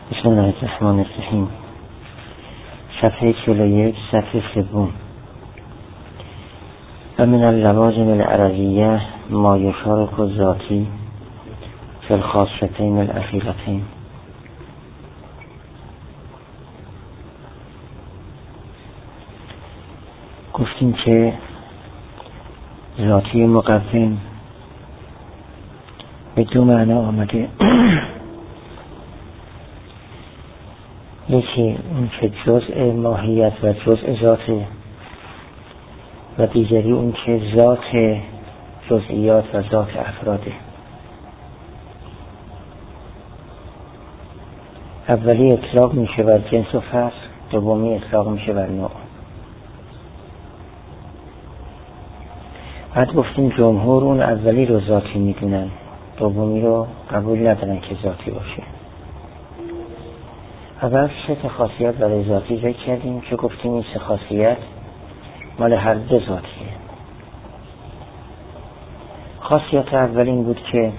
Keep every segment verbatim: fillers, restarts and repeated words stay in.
بسم الله الرحمن الرحیم. صفحه چهل و یک، صفحه سوم. و من اللوازم العرضیه ما یشارک الذاتی فی الخاصتین الاخیرتین. گفتیم که ذاتی مقوم به دو معنا آمده. یکی اون که جزء ماهیت و جزء ذاته و دیگری اون که ذات جزئیات و ذات افراده. اولی اطلاق میشه بر جنس و فصل، دومی اطلاق میشه بر نوع. بعد گفتیم جمهور اون اولی رو ذاتی میدونن، دومی رو قبول ندارن که ذاتی باشه. اول سه تا خاصیت برای ذاتی ذکر کردیم که گفتیم این سه خاصیت مال هر دو ذاتیه. خاصیت اول این بود که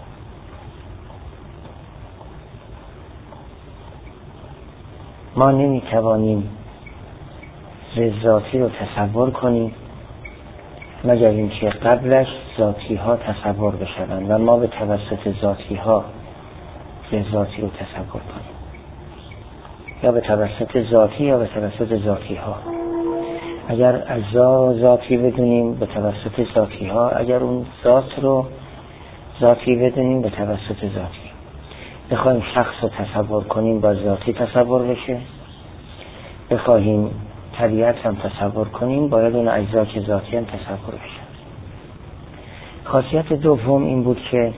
ما نمیتوانیم ذاتی رو تصور کنیم مگر اینکه قبلش ذاتی ها تصور بشوند و ما به توسط ذاتی ها ذاتی رو تصور کنیم، یا به توسط ذاتی یا به توسط ذاتی ها. اگر اجزا ذاتی بدونیم به توسط ذاتی ها، اگر اون ذات رو ذاتی بدونیم به توسط ذاتی. بخوایم شخص رو تصور کنیم با ذاتی تصور بشه، بخوایم طبیعت هم تصور کنیم باید اون اجزا که ذاتی هم تصور بشه. خاصیت دوم این بود که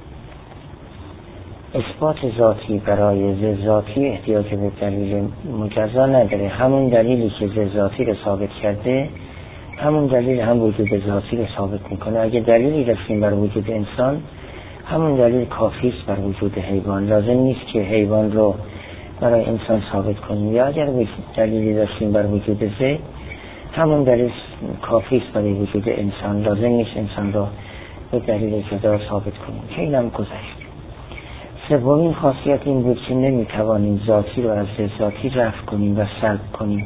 اثبات ذاتی برای ذاتی احتیاج به دلیل مجزا نداره. همون دلیلی که ذاتی رو ثابت کرده همون دلیل هم وجود ذاتی رو ثابت میکنه. اگه دلیلی رسیم بر وجود انسان همون دلیل کافی است بر وجود حیوان. لازم نیست که حیوان رو برای انسان ثابت کنیم، یا اگر دلیلی رسیم بر وجود زید همون دلیل کافی است برای وجود انسان. لازم نیست انسان رو به دلیل جدا ثابت کنیم که اینم گذشت. سومین خاصیت این بود که نمیتوانیم ذاتی رو از ذاتی رفع کنیم و سلب کنیم.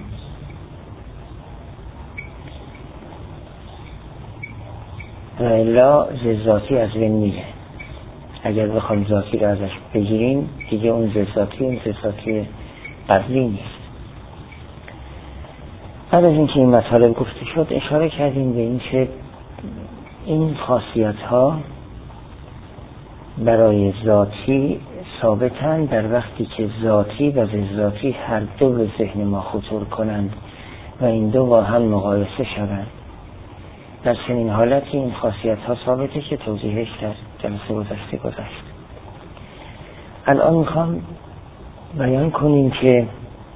و الا ذاتی از بین میره. اگر بخوایم ذاتی رو ازش بگیریم دیگه اون ذاتی اون ذاتی قبلی نیست. بعد از اینکه این مطالب گفته شد اشاره کردیم به این که این خاصیت ها برای ذاتی ثابتن در وقتی که ذاتی و ذاتی هر دو به ذهن ما خطور کنند و این دو با هم مقایسه شوند. در چنین حالتی این خاصیت ها ثابته که توضیحش در جلسه گذشته گذشت. الان میخوام بیان کنیم که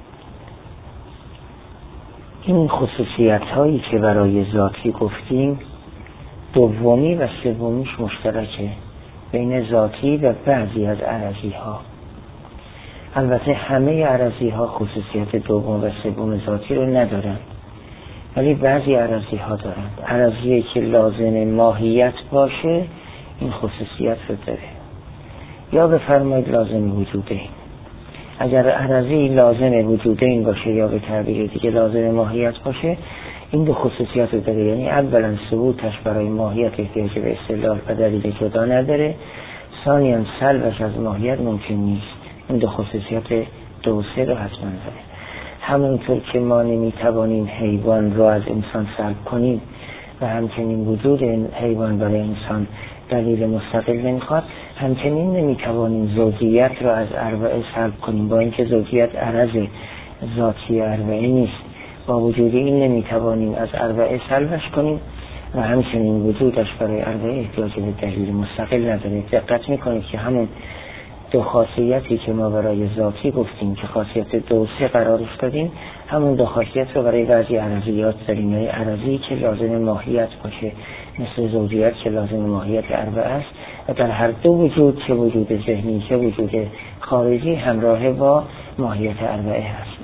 این خصوصیت هایی که برای ذاتی گفتیم دومی و سومیش مشترکه بین ذاتی و بعضی از عرضی ها. البته همه عرضی ها خصوصیت دوم و سوم ذاتی رو ندارن، ولی بعضی عرضی ها دارن. عرضی که لازم ماهیت باشه این خصوصیت رو داره، یا بفرمایید لازم وجوده. اگر عرضی لازم وجوده این باشه یا به تعبیر دیگه لازم ماهیت باشه این دو خصوصیت رو داره. یعنی اولا ثبوتش برای ماهیت احتیاج به استدلال و دلیل جدا نداره، ثانیاً سلبش از ماهیت ممکن نیست. این دو خصوصیت دو سه رو حتما داره. همونطور که ما نمیتوانیم حیوان رو از انسان سلب کنیم و همچنین وجود حیوان برای انسان دلیل مستقل نمیخواد، همچنین نمیتوانیم زوجیت رو از اربعه سلب کنیم با اینکه زوجیت عرض ذاتی اربعه نیست. با وجود این نمیتوانیم از اربعه سلبش کنیم و همچنین وجودش برای اربعه احتیاج به دلیل مستقل نداره. دقت میکنید که همون دو خاصیتی که ما برای ذاتی گفتیم که خاصیت دو سه قرار افتادیم همون دو خاصیت رو برای بعضی عرضیات داریم. یعنی عرضی که لازم ماهیت باشه مثل زوجیت که لازم ماهیت اربعه است و در هر دو وجود چه وجود ذهنی چه وجود خارجی همراه با ماهیت اربعه هست.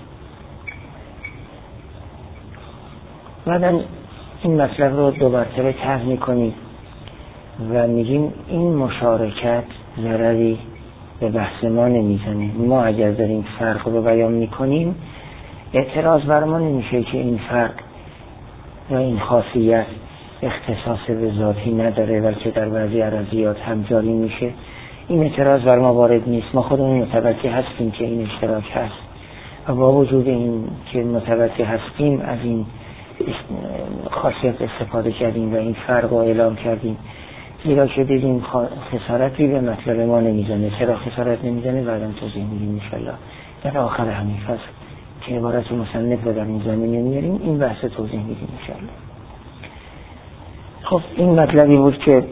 بعدن این مطلب رو دو مرتبه طرح می‌کنیم و میگیم این مشارکت ضرری به بحث ما نمیزنه. ما اگر داریم فرق رو بیان میکنیم اعتراض بر ما نمیشه که این فرق و این خاصیت اختصاص به ذاتی نداره بلکه در بعضی عرضیات هم جاری میشه. این اعتراض بر ما وارد نیست. ما خودمون متوجه هستیم که این اشتراک هست و با وجود این که متوجه هستیم از این خاصیت استفاده کردیم و این فرق رو اعلام کردیم، زیرا که دیدیم خسارتی به مطلب ما نمیزنه. چرا خسارت نمیزنه بعداً توضیح میدیم انشالله در آخر همین فصل که عبارت مصنف رو در این زمینه میاریم، این بحث توضیح میدیم انشالله. خب این مطلبی بود که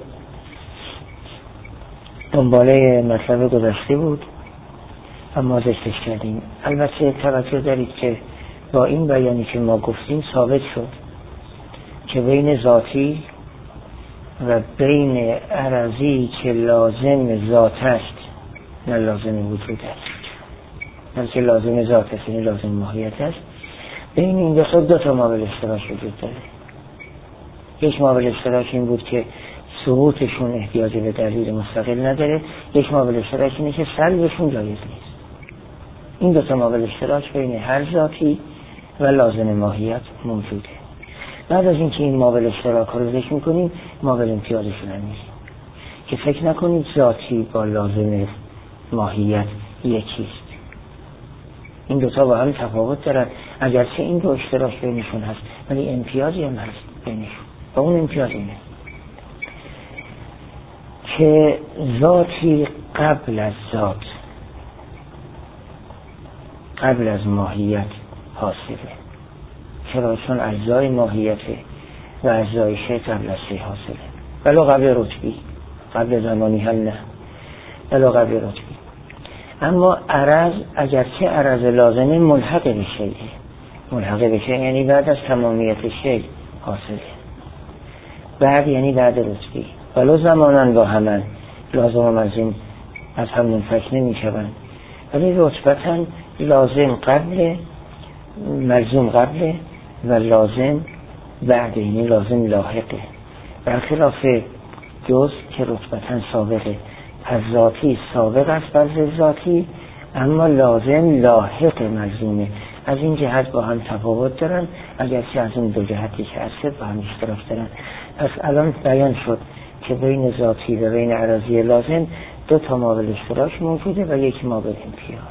دنباله مطلب گذشته بود و ما ذکرش کردیم. البته توجه دارید که با این بیانی که ما گفتیم ثابت شد که بین ذاتی و بین عرضی که لازم ذات است نه لازم وجود است بلکه لازم ذات است یعنی لازم ماهیت است، بین این دو تا دو تا مابل اشتراک وجود داره. یک مابل اشتراک این بود که ثبوتشون احتیاج به دلیل مستقل نداره، یک مابل اشتراک اینه که سلبشون جایز نیست. این دو تا مابل اشتراک بین هر ذاتی و لازم ماهیت موجوده. بعد از اینکه این مابل اشتراک رو ذکر میکنیم مابل امتیازشون هم میگیم که فکر نکنید ذاتی با لازم ماهیت یکیست. این دوتا با هم تفاوت دارن، اگرچه این دو اشتراک بینشون هست ولی امتیازی هم هست بینشون. و اون امتیاز اینه که ذاتی قبل از ذات قبل از ماهیت حاصله. چرا؟ چون اجزای ماهیته و اجزای شی قبل از شی حاصله، ولو قبل رتبی، قبل زمانی هم نه، ولو قبل رتبی. اما عرض اگرچه عرض لازمه ملحق به شیء، ملحق به شیء یعنی بعد از تمامیت شی حاصله، بعد یعنی بعد رتبی، ولو زمانن با همن لازم و ملزم از هم منفک نمی شوند، ولی رتبتا لازم قبل، ملزوم قبل و لازم بعد، یعنی لازم لاحقه، برخلاف جز که رتبتا سابقه. پس ذاتی سابق است بر ذاتی اما لازم لاحق ملزومه. از این جهت با هم تفاوت دارن، اگرچه از این دو جهتی که هست با هم اشتراک دارن. پس الان بیان شد که بین ذاتی و بین عرضی لازم دو تا مابل اشتراک موجوده و یک مابل امتیاز.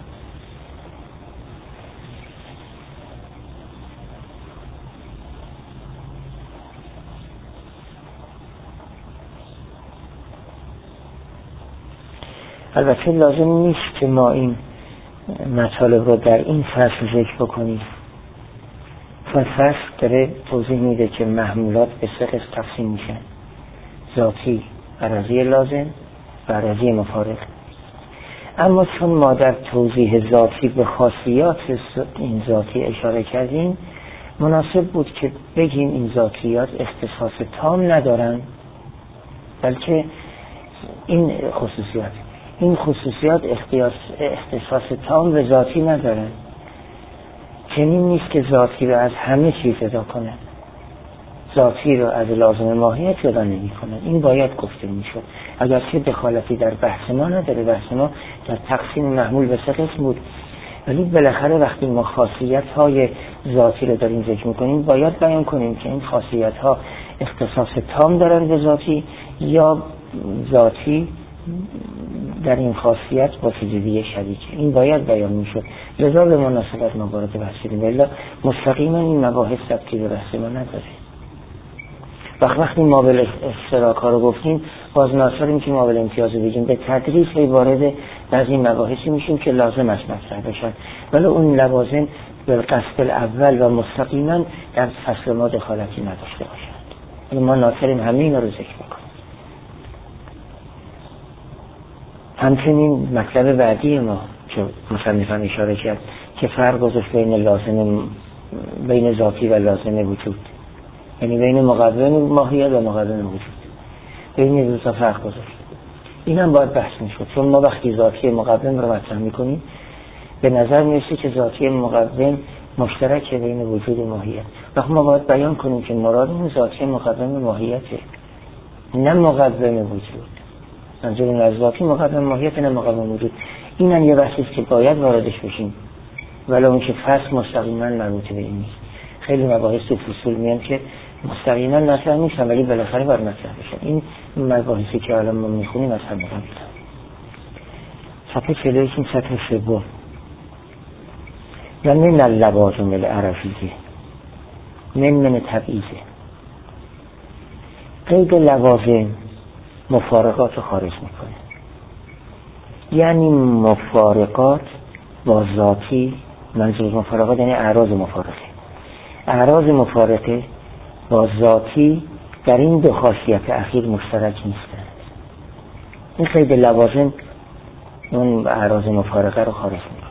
البته لازم نیست که ما این مطالب رو در این فصل ذکر بکنیم، چون فصل داره توضیح میده که محمولات به سه قسم تقسیم میشن: ذاتی، عرضی لازم و عرضی مفارق. اما چون ما در توضیح ذاتی به خاصیات این ذاتی اشاره کردیم، مناسب بود که بگیم این ذاتیات اختصاص تام ندارن، بلکه این خصوصیات این خصوصیات اختصاص تام به ذاتی ندارن. چنین نیست که ذاتی رو از همه چیز جدا کنن، ذاتی رو از لازم ماهیت جدا نمی کنن. این باید گفته می شد، اگرچه دخالتی در بحث ما نداره. بحث ما در تقسیم محمول به سه قسم بود، ولی بالاخره وقتی ما خاصیت های ذاتی رو داریم ذکر می کنیم باید بیان کنیم که این خاصیت ها اختصاص تام دارن به ذاتی یا ذاتی در این خاصیت با چیزی شریک. این باید بیان میشد، لذا به مناسبت ما وارد بحث شدیم، ولی مستقیما این مباحث ربطی به بحث ما نداره. وقت وقتی مابل اشتراک ها رو گفتیم باز ناصریم که مابل امتیاز رو بگیم، به تدریج هی وارد از این مباحثی میشیم که لازم است مطرح بشن، ولی اون لوازم به قصد الاول و مستقیما در فصل ما دخالتی نداشته باشند. ما ناصریم همین رو ذکر بکنیم. همچنین مطلب بعدی ما که مصنفان اشاره کرد که فرق گذاشت بین لازم بین ذاتی و لازم وجود، یعنی بین مقدم ماهیت و مقدم وجود، بین دو تا فرق گذاشت. این هم باید بحث میشد، چون ما وقتی ذاتی مقدم رو مطرح میکنیم به نظر میرسه که ذاتی مقدم مشترک بین وجود و ماهیت. وقت ما باید بیان کنیم که مراد اون ذاتی مقدم ماهیته، نه مقدم وجود. منظور از ذاتی مقابل ماهیت نه مقابل وجود. اینم یه بحثی است که باید واردش بشیم، ولی اون که فصل مستقیما مربوط به این نیست. خیلی مباحث تو فصول میان که مستقیما مطرح نیستن ولی بالاخره باید مطرح بشن. این مباحثی که الان ما میخونیم از هم بودن. صفحه چهل و یک این سطح سوم. یا من اللوازم العرفیه، من من تبعیضه. قید لوازم مفارقات رو خارج میکنه، یعنی مفارقات با ذاتی، منظور مفارقات یعنی اعراض مفارقه، اعراض مفارقه با ذاتی در این دو خاصیت اخیر مشترک نیستند. این قید لوازم اون اعراض مفارقه رو خارج میکنه.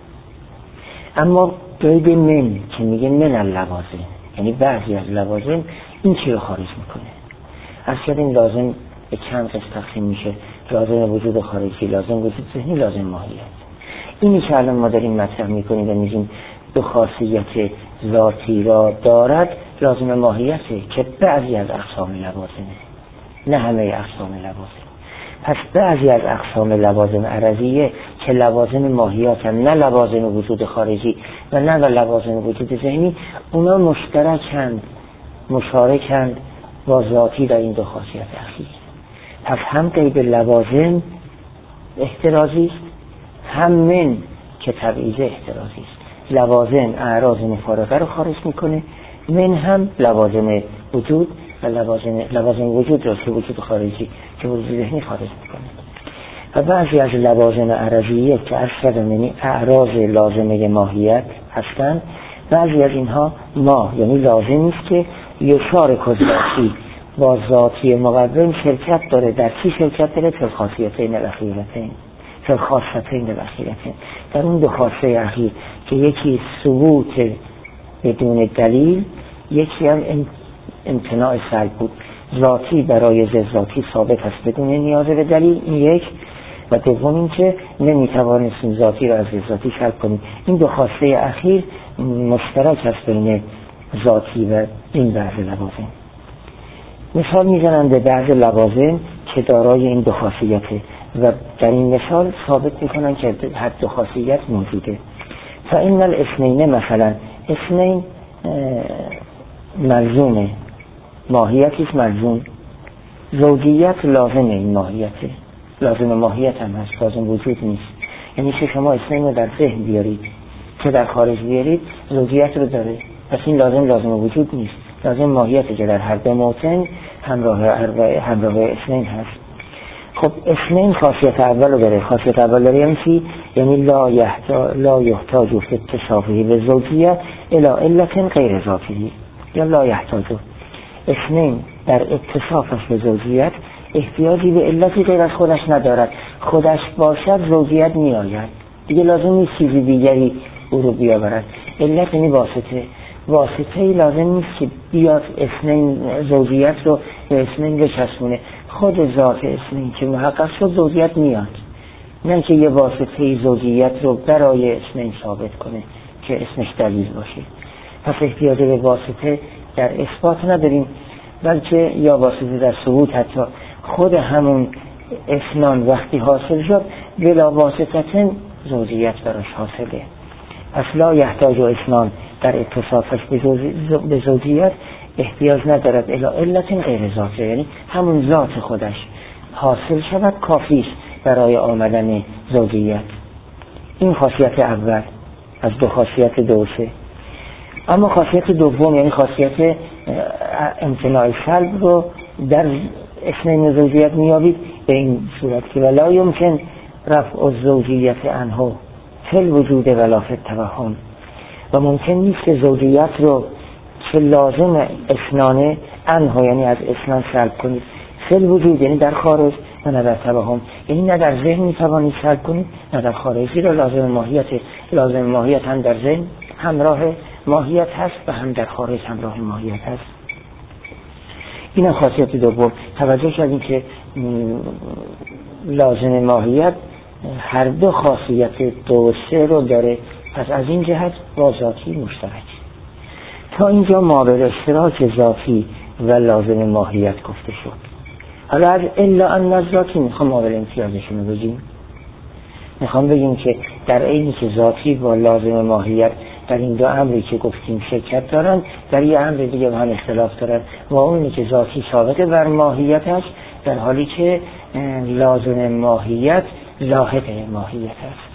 اما قید من که میگه من اللوازم، یعنی بعضی از لوازم، این چی رو خارج میکنه؟ اصلا این لازم به چند قسم تقسیم میشه: لازم وجود خارجی، لازم وجود ذهنی، لازم ماهیت. اینی که الان ما داریم مطرح میکنیم و میگیم دو خاصیت ذاتی را دارد، لازم ماهیته که بعضی از اقسام لوازمه، نه همه اقسام لوازم. پس بعضی از اقسام لوازم عرضیه که لوازم ماهیت هم، نه لوازم وجود خارجی و نه لوازم وجود ذهنی، اونا مشترکند، مشارکند با ذاتی در این دو خاصیت اخیر. پس هم قید لوازم احترازی است، هم من که تبعیض احترازی است. لوازم اعراض مفارقه رو خارج میکنه، من هم لوازم وجود و لوازم لوازم وجود رو که وجود خارجی که وجود ذهنی خارج میکنه. و بعضی از لوازم عرضیه که اصلا یعنی اعراض لازمه ماهیت هستند، بعضی از اینها ما یعنی لازمی است که یشارک ذاتی با ذاتی مقدم شرکت داره. در چی شرکت داره؟ در خاصیتین الاخیرتین، در خاصیتین الاخیرتین، در اون دو خاصه اخیر که یکی ثبوت بدون دلیل، یکی هم امتناع سلب بود. ذاتی برای ذاتی ثابت است بدون نیاز به دلیل، این یک. و دوم این که نمیتوانستیم ذاتی را از ذاتی سلب کنیم. این دو خاصه اخیر مشترک است بین ذاتی و این بعض لوازم. مثال میزنن به بعض لوازم که دارای این دو خاصیته و در این مثال ثابت میکنن که هر دو خاصیت موجوده. فإن الاثنین، مثلا اثنین ملزومه، ماهیتیش ملزوم، زوجیت لازم این ماهیته، لازم ماهیت هم هست، لازم وجود نیست. یعنی که شما اثنین رو در ذهن بیارید که در خارج بیارید، زوجیت رو داره، پس این لازم لازم وجود نیست، لازم ماهیته که در هر دو موطن همراه همراه اثنین هست. خب اثنین خاصیت اول رو بره، خاصیت اول داره یعنی چی؟ یعنی لا یحتاج لا یحتاج فی اتصافه به زوجیت الی علت غیر ذاتی، یا لا یحتاج. اثنین در اتصافش به زوجیت احتیاجی به علتی غیر از خودش ندارد، خودش باشد زوجیت می آید، دیگه لازم نیست چیزی دیگری او رو بیاورد. علت یعنی واسطه، واسطه ای لازم نیست که بیاد اثنین زوجیت رو به اثنین بچسبونه، خود ذات اثنین که محقق شد زوجیت میاد، نه که یه واسطه زوجیت رو برای اثنین ثابت کنه که اسمش دلیل باشه. پس احتیاج به واسطه در اثبات نداریم، بلکه یا واسطه در ثبوت. حتی خود همون اثنان وقتی حاصل شد بلا واسطه زوجیت براش حاصله. پس لا یحتاج اثنان در اتصافش به زوجیت احتیاج ندارد الا علت غیر ذاته، یعنی همون ذات خودش حاصل شود کافی است برای آمدن زوجیت. این خاصیت اول از دو خاصیت دو سه. اما خاصیت دوم یعنی خاصیت امتناع سلب رو در اثنین زوجیت میابید به این صورت که ولا یمکن رفع الزوجیت عنه فی الوجود ولا فی التوهم، و ممکن نیست که زوجیت رو که لازم اثنانه عنه یعنی از اثنان سلب کنید، فی الوجود یعنی در خارج و نه در توهم، یعنی نه در ذهن میتوانید سلب کنید نه در خارج. زیرا لازم ماهیت لازم ماهیت هم در ذهن همراه ماهیت هست و هم در خارج همراه ماهیت هست. این خاصیت دوم. توجه کردیم که لازم ماهیت هر دو خاصیت دو و سه رو داره، پس از این جهت با ذاتی مشترک. تا اینجا ما به اشتراک ذاتی و لازم ماهیت گفته شد. حالا از الا ان الذاتی میخوام قابل امتیازشون رو بگیم. میخوام بگیم که در عینی که ذاتی با لازم ماهیت در این دو امری که گفتیم شرکت دارن، در یه امر دیگه هم اختلاف دارن و اونی که ذاتی ثابت بر ماهیت است، در حالی که لازم ماهیت لاحق ماهیت است.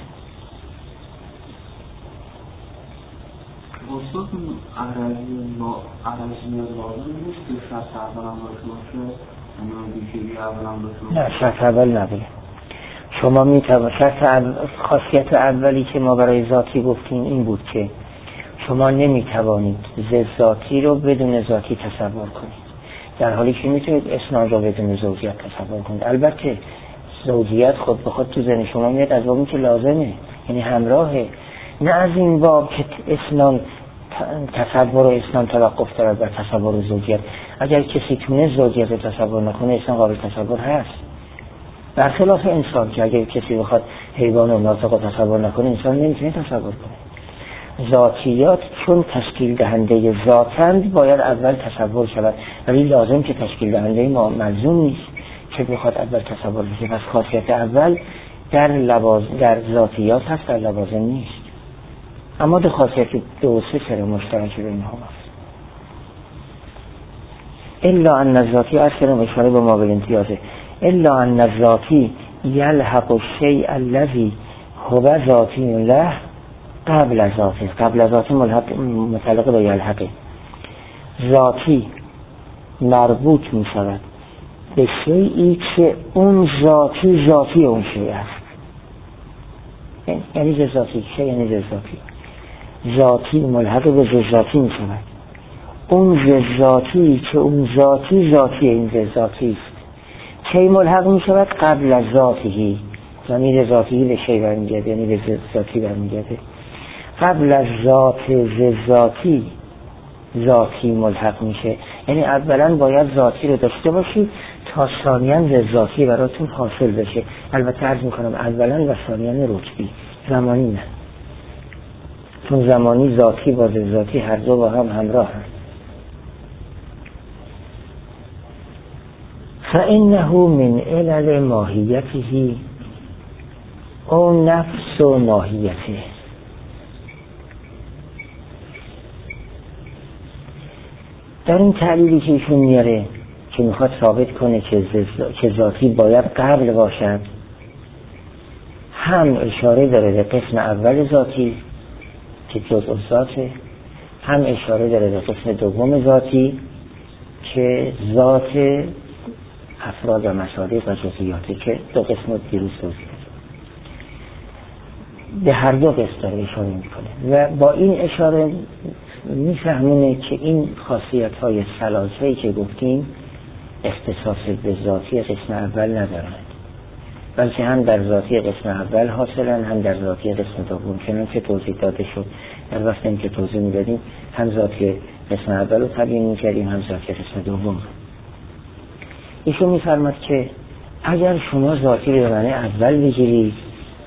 وسط عرضی ما عرضی لازم نیست که شرط اول هم باشه باشه یعنی دیگری اول هم باشه؟ نه، شرط اول نبوده. شما میتوان شرط اول، خاصیت اولی که ما برای ذاتی گفتیم این بود که شما نمیتوانید ضد ذاتی رو بدون ذاتی تصور کنید، در حالی که میتونید اسناد رو بدون زوجیت تصور کنید. البته زوجیت خود به خود تو ذهن شما میاد از بابی که لازمه، یعنی همراهه، نه از این باب که اسناد تصور و اسناد توقف دارد بر تصور و زوجیت. اگر کسی تونه زوجیت رو تصور نکنه، اسناد قابل تصور هست، برخلاف انسان که اگر کسی بخواد حیوان و ناطق رو تصور نکنه، انسان نمیتونه تصور کنه. ذاتیات چون تشکیل دهنده ذاتند باید اول تصور شود، ولی لازم که تشکیل دهنده ما ملزوم نیست که بخواد اول تصور بشه. پس خاصیت اول در لواز در ذاتیات هست، در لوازم نیست. اما دو خاصیت دو و سه سر مشترک بین ها هست. الا ان الذاتی اصلا اشاره به ما بالامتیازه. الا ان الذاتی یلحق الشیء الذی هو ذاتی له قبل از ذاتی. قبل از ذاتی متعلق به یلحقه. ذاتی مربوط می شود به شیئی که اون ذاتی ذاتی اون شیء است. یعنی ز ذاتی شیء، یعنی ز ذاتی ذاتی ملحق به ز ذاتی می شود. اون ز ذاتی که اون ذاتی ذاتی این ز ذاتی است. کی ملحق می شود؟ قبل از ذاتی. ضمیر ذاتی به شیء برمیگرده، یعنی به ذاتی برمیگرده. قبل از ذات ز ذاتی ذاتی ملحق میشه، یعنی اولا باید ذاتی رو داشته باشی تا ثانیاً ز ذاتی براتون حاصل بشه. البته عرض میکنم اولا و ثانیاً رتبی، زمانی نه، چون زمانی ذاتی با ز ذاتی هر دو با هم همراه هست. فإنه من علل ماهیته او نفس و ماهیته. در این تعلیلی که ایشون میاره که میخواد ثابت کنه که ذاتی باید قبل باشد، هم اشاره داره به قسم اول ذاتی که جزء ذاته، هم اشاره داره به قسم دوم ذاتی که ذات افراد و مصادیق و جزئیاته که دو قسم دیروز توضیح داد. به هر دو قسم داره اشاره میکنه و با این اشاره میفهمونه که این خاصیت های ثلاثه‌ای که گفتیم اختصاص به ذاتی قسم اول ندارند، بلکه هم در ذاتی قسم اول حاصلن، هم در ذاتی قسم دوم. چنان که توضیح داده شد در وقتی که توضیح میدادیم، هم ذاتی قسم اول رو تبیین میکردیم، هم ذاتی قسم دوم. ایشون میفرماد که اگر شما ذاتی به معنی اول بگیرید،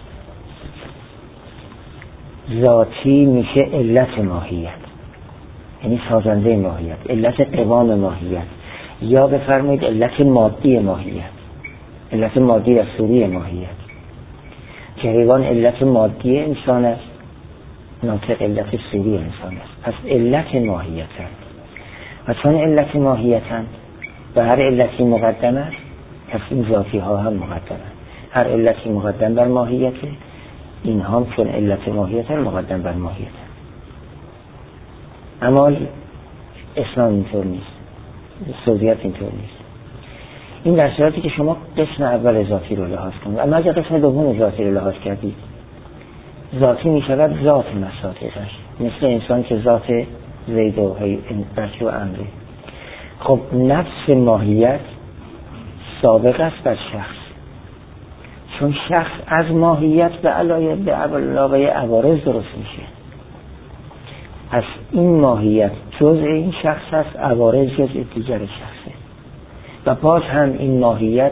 ذاتی میشه علت ماهیت، یعنی سازنده ماهیت، علت قوام ماهیت، یا بفرمایید علت مادی ماهیت، علت مادی و صوری ماهیت. که حیوان علت مادی انسان است، ناطق علت صوری انسان است. پس علت ماهیت هست و چون علت ماهیت هست و هر علتی مقدم است، پس این ذاتی ها هم مقدم است. هر علتی مقدم بر ماهیت، این هم چون علت ماهیت هم مقدم بر ماهیت. اما اسلام اینطور نیست، سوزیت اینطور نیست. این در صورتی که شما قسم اول ذاتی رو لحاظ کنید. اما اگر قسم دوم ذاتی رو لحاظ کردید، ذاتی می شود ذات مصادیقش، مثل انسان که ذات زید و بچه و امره. خب نفس ماهیت سابق است بر شخص، چون شخص از ماهیت به علاوه به علاوه عوارض درست میشه. از این ماهیت جزء این شخص است، عوارض جزء دیگر شخصه. و باز هم این ماهیت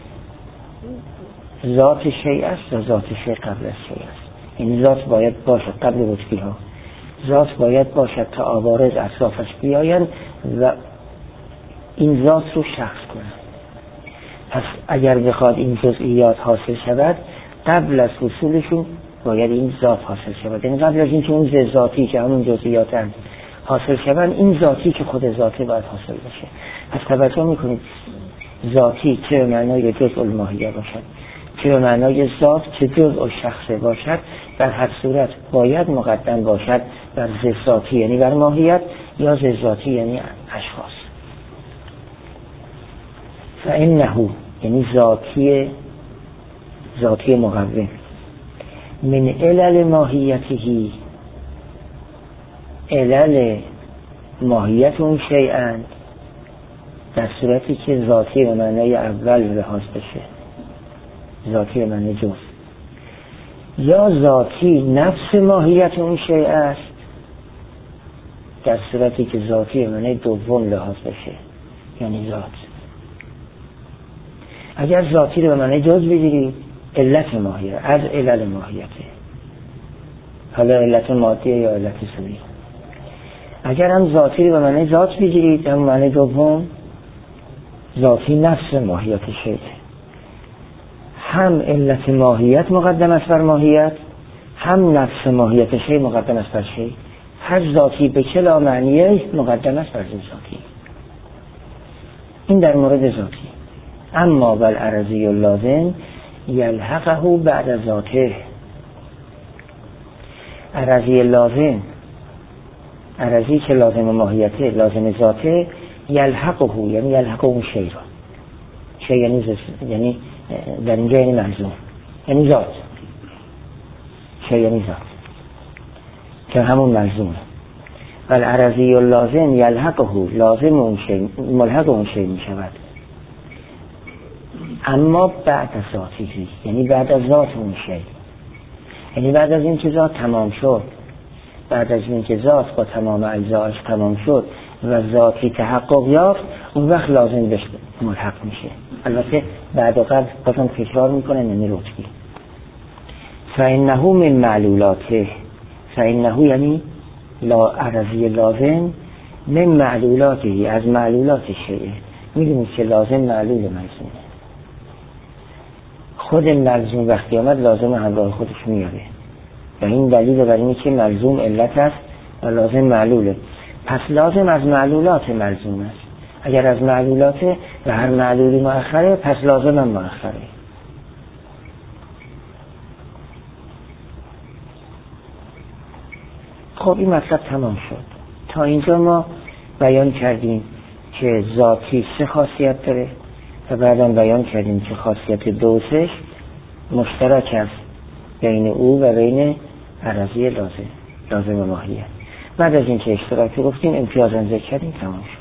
ذات شیء است و ذات شیء قبل از شیء است. این ذات باید باشد قبل رتبی ها، ذات باید باشد تا عوارض اطرافش بیاین و این ذات رو شخص کنن. پس اگر بخواد این جزئیات حاصل شود قبل از حصولشون باید این ذات حاصل شود، یعنی قبل از اینکه اون ذاتی که همون جزئیات هم حاصل شود این ذاتی که خود ذاتی باید حاصل بشه. پس توجه میکنید ذاتی چه به معنای جزء الماهیه باشد چه به معنای ذات چه جزء شخصه باشد، در هر صورت باید مقدم باشد بر ذاتی یعنی بر ماهیت یا ذاتی یعنی اشخاص. فإنه یعنی ذاتی ذاتی مقوم من علل ماهیته، علل ماهیت اون شیئن در صورتی که ذاتی به معنای اول لحاظ بشه، ذاتی به معنای جز، یا ذاتی نفس ماهیت اون شیء است در صورتی که ذاتی به معنای دوم لحاظ بشه یعنی ذات. اگر ذاتی رو به معنای جز بگیرید علت ماهیت از علل ماهیته، حالا علت مادیه یا علت سوری. اگر هم ذاتی رو به معنای ذات بگیرید هم معنای دوم ذاتی نفس ماهیت شیء، هم علت ماهیت مقدم است بر ماهیت هم نفس ماهیت شیء مقدم است بر شیء، هر ذاتی به کلا معنیه مقدم است بر ذاتی. این در مورد ذاتی. اما بل عرضی اللازم یلحقه بعد ذاته، عرضی لازم عرضی که لازم ماهیته لازم ذاته یلحقه یعنی یلحقه اون شیء را، شیء یعنی زس... یعنی در اینجا یعنی ملزوم یعنی ذات، شیء یعنی ذات که همون ملزومه. بل عرضی اللازم یلحقه لازم اون شیء ملحق اون شیء می شود، اما بعد از ذاتی یعنی بعد از ذات اون شیء، یعنی بعد از این که ذات تمام شد، بعد از این که ذات با تمام اجزاش تمام شد و ذاتی تحقق یافت اون وقت لازم بشه ملحق میشه. البته بعد و قبل بازم تکرار میکنه یعنی رتبی. فإنه من معلولاته، فإنه یعنی لا عرضی لازم من معلولاته از معلولات شیء. میدونید که لازم معلول ملزومه، خود ملزوم وقتی آمد لازم همراه خودش میاره و این دلیل بر اینه که ملزوم علت است و لازم معلوله. پس لازم از معلولات ملزوم است، اگر از معلولات و هر معلولی مؤخره پس لازم هم مؤخره. خب این مطلب تمام شد. تا اینجا ما بیان کردیم که ذاتی سه خاصیت داره و بعدم بیان کردیم که خاصیت دوسش مشترک است بین او و بین عرضی لازم لازم ماهیت. بعد از این که اشتراکی گفتیم امتیازاً ذکر کردیم تمام شد.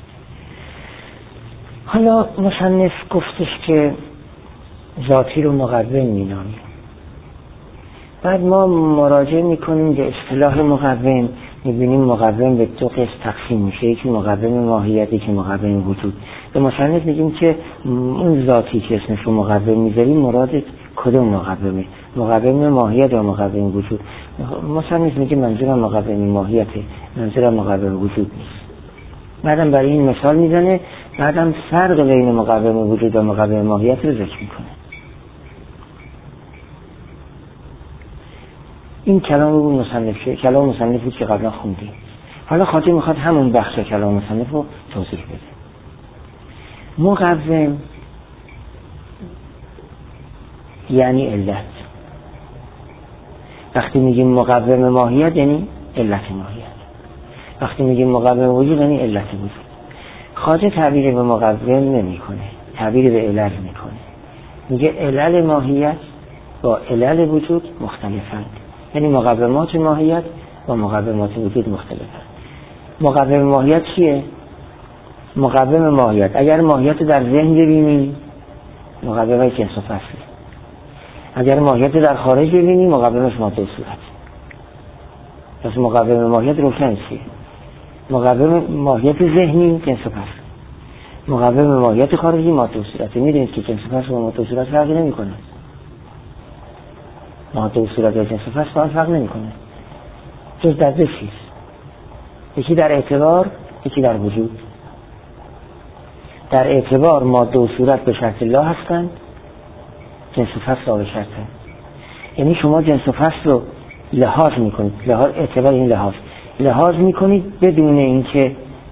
حالا مصنف گفتش که ذاتی رو مقوم مینامیم، بعد ما مراجعه میکنیم به اصطلاح مقوم، میبینیم مقوم به دو قسم تقسیم میشه، یکی مقوم ماهیتی که مقوم وجود. به مصنف میگیم که اون ذاتی که اسمش رو مقوم میذاریم مراد کدوم مقومه، مقوم ماهیت یا مقوم وجود. مصنف میگه منظورم مقوم ماهیته، منظورم مقوم وجود نیست. بعدم برای این مثال میزنه، بعدم فرق بین مقوم وجود و مقوم ماهیت رو ذکر میکنه. این کلام رو مصنف شد، کلام مصنف بود که قبلا خوندیم. حالا خاطر میخواد همون بخش کلام مصنف رو توضیح بده. مقوم یعنی علت. وقتی میگیم مقوم ماهیت یعنی علت ماهیت، وقتی میگیم مقوم وجود یعنی علت وجود. خاطر تعبیر به مقوم نمی کنه، تعبیر به علل میکنه. میگه علل ماهیت با علل وجود مختلفند، یعنی مقومات ماهیت و مقومات وجود مختلفند. مقوم ماهیت چیه؟ مقوم ماهیت اگر ماهیت در ذهن ببینیم مقومه جنس و فصل، اگر ماهیت در خارج ببینیم مقومش ماده و صورت. پس مقوم ماهیت روشن چیه؟ مقوم ماهیت ذهنی جنس و فصل، مقوم ماهیت خارجی ماده و صورت. میدونید که جنس و فصل و ماده و صورت فرقی نمی‌کنه. ماده و صورت و جنس و فصل با فرق نمی‌کنه، جز در دو چیز، یکی در اعتبار یکی در وجود. در اعتبار ماده و صورت به شرط لا هستند، جنس و فصل لا به شرط هست. یعنی شما جنس و فصل رو لحاظ میکنید، لحاظ اعتبار این لحاظ لحاظ میکنید بدون اینکه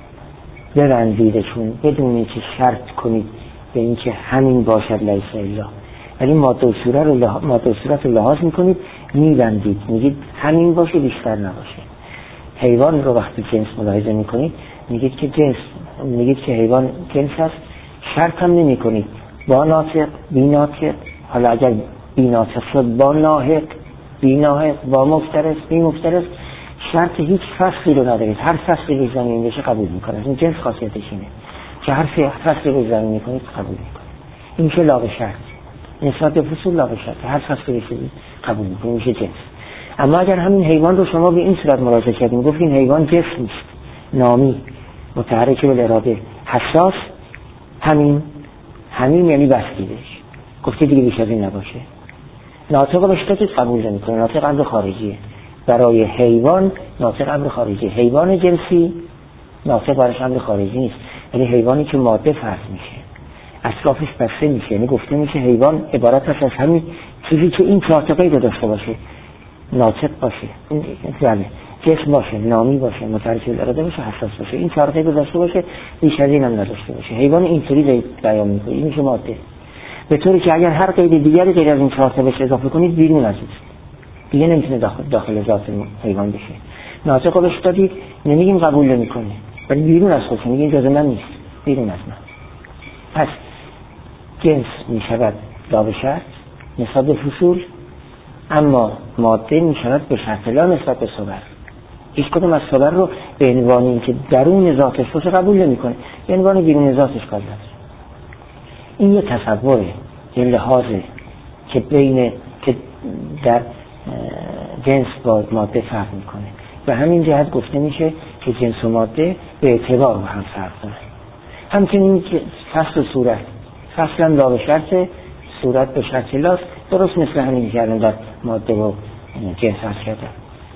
ببندیدشون، بدون اینکه شرط کنید به اینکه همین باشد لیس الا. ولی ماده و صورت رو لحاظ ماده و صورت رو لحاظ میکنید، میبندید، میگید همین باشه بیشتر نباشه. حیوان رو وقتی جنس ملاحظه میکنید میگید که جنس، میگید که حیوان جنس هست، شرط هم نمی کنید با ناطق، بی ناطق، حالا اگر بی ناطق شد با ناهق، بی ناهق، با مفترس، بی مفترس، شرط هیچ فصلی رو ندارید. هر فصلی رو زمین بشه قبول میکنه. این جنس خاصیتش اینه که هر فصلی رو زمین میکنید قبول میکنه. این که لا به شرط، نسبت به فصول لا به شرط، هر فصلی رو قبول میکنه، میشه جنس. اما اگر همین حیوان رو شما به این صورت مراجعه کردیم، گفتین حیوان جنس نیست، نامی، متحرک بالاراده، حساس، همین همین یعنی بستیدش، گفته دیگه بیش از این نباشه. ناطق به شدت قبول نمیکنه، ناطق امر خارجیه. برای حیوان ناطق امر خارجیه. حیوان جنسی ناطق برایش امر خارجی نیست، یعنی حیوانی که ماده فرض میشه، اطرافش بسته میشه، یعنی گفته میشه حیوان عبارت است از همین چیزی که این چهارتقی رو داشته باشه، ناطق باشه، این بله جسم باشه، نامی باشه، متحرک بالاراده باشه، حساس باشه، این چهارتقی رو داشته باشه، بیش از این هم نداشته باشه. حیوان اینطوری بیان میکنه، این میشه ماده. به طوری که اگر هر قید دیگری غیر از این چهار تا بهش اضافه کنید بیرون از اون دیگه نمیتونه داخل داخل ذات حیوان بشه. ناطق بهش دادید، نمیگیم قبول نمیکنه، ولی بیرون از خودش میگیم جز من نیست، بیرون از من. پس جنس میشود لا به شرط نسبت به فصول، اما ماده میشود به شرط لا نسبت به صور. هیچ کدوم از صور رو به عنوان اینکه درون ذاتش باشه قبول نمیکنه، به عنوان بیرون ذاتش کار نداره. این یه تصوره، یه لحاظه که بین که در جنس با ماده فرق میکنه. و همین جهت گفته میشه که جنس و ماده به اعتبار با هم فرق داره. همچنین که فصل و صورت، فصل هم لا به شرط، صورت به شرط لاست، درست مثل همین کردن در ماده و جنس هست کرده.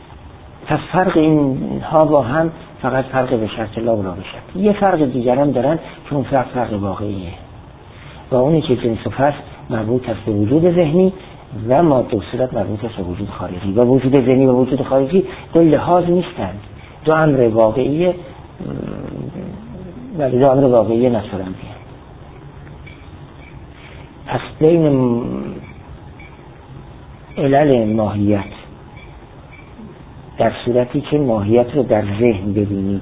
پس فرق اینها با هم فقط فرق به شرط لا و لا به شرط. یه فرق دیگر هم دارن که اون فرق فرق واقعیه و اونی که جنس و فصل مربوط است به وجود ذهنی و ماده و صورت مربوط است به وجود خارجی. و وجود ذهنی و وجود خارجی دو لحاظ نیستند، دو امر واقعیه، ولی دو امر واقعیه نشدن. پس بین علل ماهیت در صورتی که ماهیت رو در ذهن ببینید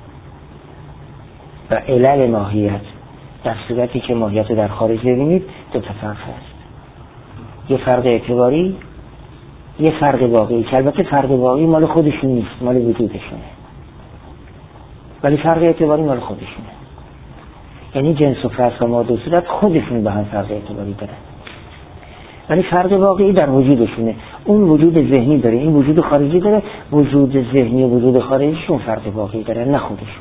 و علل ماهیت در صورتی که ماهیت رو در خارج ببینید دو تا فرق هست. یه فرق اعتباری، یه فرق واقعی که البته فرق واقعی مال خودشون نیست، مال وجودشونه، ولی فرق اعتباری مال خودشونه. یعنی جنس و فصل و ماده و صورت خودشون به هم فرق اعتباری دارن، ولی فرق واقعی در وجودشونه. اون وجود ذهنی داره، این وجود خارجی داره. وجود ذهنی و وجود خارجیشون فرق واقعی داره، نه خودشون.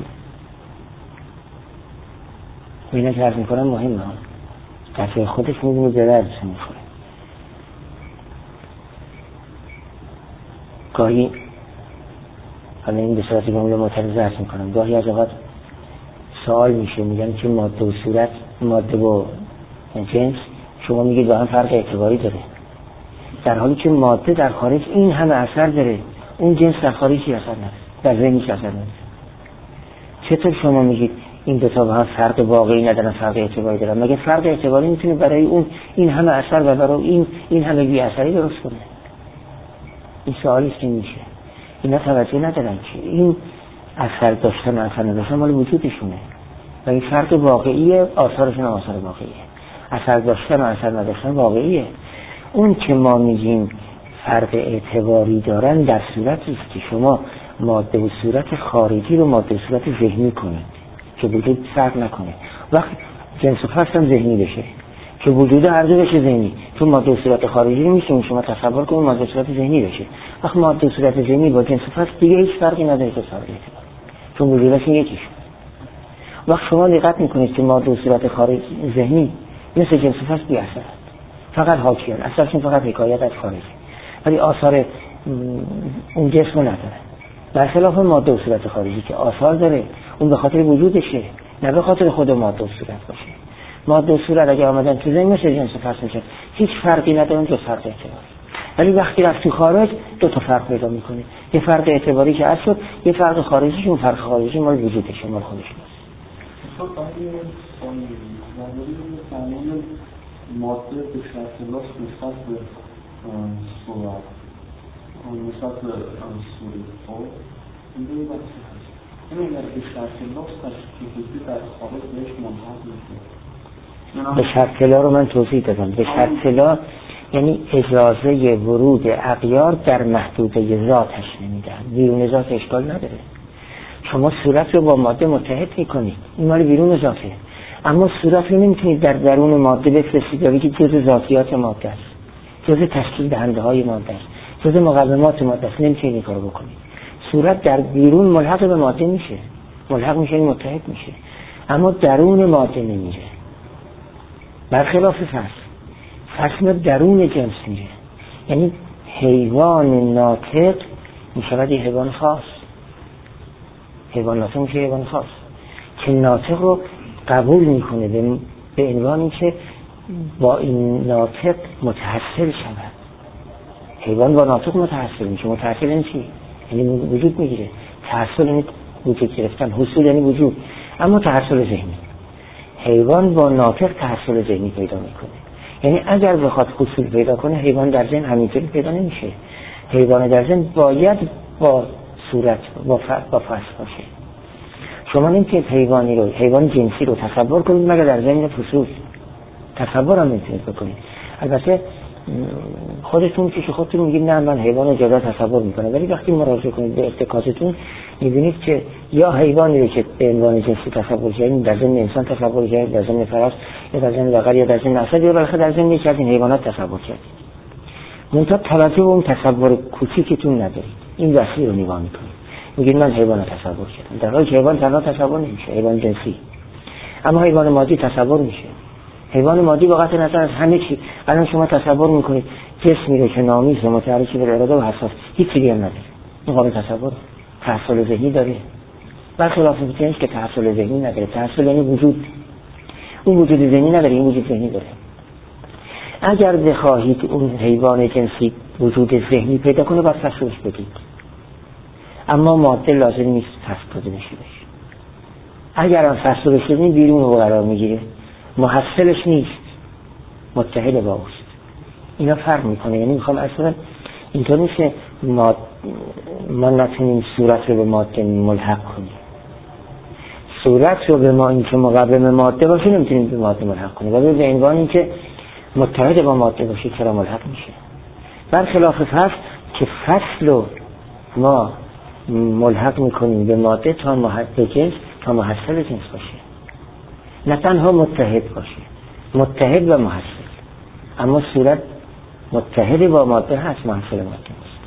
اینا که عرض میکنم مهمه ها، در خودش میدونی به دردشون میخوره. گاهی حالا این به صورت جمله معترضه عرض میکنم، گاهی از اوقات سوال میشه، میگن که ماده و صورت، ماده و جنس شما میگید با هم فرق اعتباری داره، در حالی که ماده در خارج این همه اثر داره، اون جنس در خارجی اثر نداره، در ذهنیش اثر نداره. چطور شما میگید این دو تا با هم فرق واقعی ندارن، فرق اعتباری دارن؟ مگه فرق اعتباری میتونه برای اون این همه اثر و برای این این همه بی اثری درست کنه؟ این سوالی است که میشه. اینا توجه ندارن که این اثر داشتن و اثر نداشتن مال وجودشونه و این فرق واقعیه، آثارشون هم آثار واقعیه. اثر داشتن و اثر نداشتن واقعیه. اون که ما میگیم فرق اعتباری دارن در صورتی است که شما ماده و صورت خارجی رو ماده و صورت ذهنی کنید که وجود فرق نکنه. وقت جنس و فصل هم ذهنی بشه که وجود هر دو بشه ذهنی، چون ماده و صورت خارجی رو میشه شما تصور کنید ماده و صورت ذهنی بشه. وقت ماده و صورت ذهنی با جنس و فصل دیگه هیچ فرقی نداره که فرق اعتبار، چون وجودشون یکیشه. وقت شما دقت میکنید که ماده و صورت خارج ذهنی مثل جنس و فصل بی اثر، فقط حاکیان، اثرشون فقط حکایت از خارج، ولی آثار اون جسم نداره. برخلاف ماده و صورت خارجی که آثار داره، اون به خاطر وجودشه، نه به خاطر خود ماده و صورت باشه. ماده و صورت اگه آمدن تو ذهن مثل جنس و فصل میشه، هیچ فرقی ندارن جز فرق اعتباری. ولی وقتی رفت تو خارج دو تا فرق پیدا میکنه، یه فرق اعتباری که اصل، یه فرق خارجی که اون فرق خارجی مال وجودشه، مال خودش نیست. قانون ماده به شرط لاس نسبت به صورت نسبت به صوری خب این دوی بحثی هست. این اگر به شرط لاس تشکیفی در خارج بهش منحط میشه. به شرط لا رو من توضیح دادم. به شرط لا یعنی اجازه ورود اغیار در محدوده ذاتش نمیدن، بیرون ذات اشکال نداره. شما صورت رو با ماده متحد میکنید، این مال بیرون ذاته، اما صورت رو نمیتونید در درون ماده بفرستید یا بگید جزء ذاتیات ماده است، جزء تشکیل دهنده های ماده است، جزء مقومات ماده است، نمیتونید این کارو بکنید. صورت در بیرون ملحق به ماده میشه، ملحق میشه متحد میشه، اما درون ماده نمیره. برخلاف فصل، فصل درون جنس میره، یعنی حیوان ناطق میشود یه حیوان خاص. حیوان ناطق میشه حیوان خاص که ناطق رو قبول میکنه به, به عنوان اینکه با این ناطق متحصل شود. حیوان با ناطق متحصل میشه. متحصل یعنی چی؟ یعنی وجود میگیره. تحصل یعنی وجود گرفتن، حصول یعنی وجود، اما تحصل ذهنی. حیوان با ناطق تحصل ذهنی پیدا میکنه. یعنی اگر بخواد حصول پیدا کنه، حیوان در ذهن همینطوری پیدا نمیشه. حیوان در ذهن باید با صورت با با فصل باشه. شما نمیتونید حیوانی رو، حیوان جنسی رو تصور کنید مگر در ذهن فصول. تصور هم نمیتونید بکنید. البته خودتون پیش خودتون میگید نه من حیوان جدا تصور میکنم، ولی وقتی مراجعه کنید به ارتکازتون میبینید که یا حیوانی رو که به عنوان جنسی تصور کردید در ذهن انسان تصور کردید، در ذهن فرس یا در ذهن بقر یا در ذهن اسد یا بالاخره در ذهن یکی از این حیوانات تصور کردید. منتها توجه به اون تصور کوچیکتون ندارید، این وسیع رو نگاه میکنید، میگید من حیوان تصور کردم، در حالی که حیوان تنها تصور نمیشه، حیوان جنسی. اما حیوان مادی تصور میشه. حیوان مادی با قطع نظر از همه چی، الان شما تصور میکنید جسمی رو که نامیز و متحرک به اراده و حساس، هیچ چیزی هم نداره، این قابل تصور، تحصل ذهنی داره. برخلاف جنس که تحصل ذهنی نداره، تحصل یعنی وجود، اون وجود ذهنی نداره، این وجود ذهنی داره. اگر بخواهید اون حیوان جنسی وجود ذهنی پیدا کنه باید فصلش بدید، اما ماده لازم نیست فصل داده بشه. اگر هم فصل بشه بیرون رو قرار میگیره، محصلش نیست، متحد با اوست. اینا فرق میکنه. یعنی میخوام اصلا اینطور نیست ما ما نتونیم صورت رو به ماده ملحق کنیم. صورت رو به ما اینکه مقوم ماده باشه نمیتونیم به ماده ملحق کنیم، ولی به عنوان اینکه متحد با ماده باشه چرا ملحق میشه. برخلاف فصل که فصل رو ما ملحق میکنیم به ماده تا محصل جنس، تا محصل جنس باشه، نه تنها متحد باشه، متحد و محصل. اما صورت متحد با ماده هست، محصل ماده است.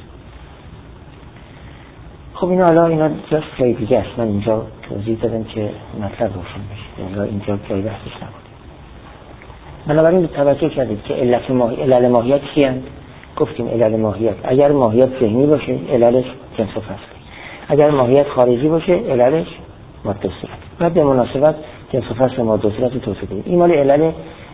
خب اینا حالا اینا جاست جای دیگه است، من اینجا توضیح دادم که مطلب روشن بشه، اینجا جای بحثش نبود. بنابراین توجه کردید که علت ماهی علل ماهیت چی هست؟ گفتیم علل ماهیت اگر ماهیت ذهنی باشه عللش جنس و فصل، اگر ماهیت خارجی باشه عللش ماده و صورت. بعد به مناسبت جنس و فصل ماده و صورت رو توضیح بدید. این مال علل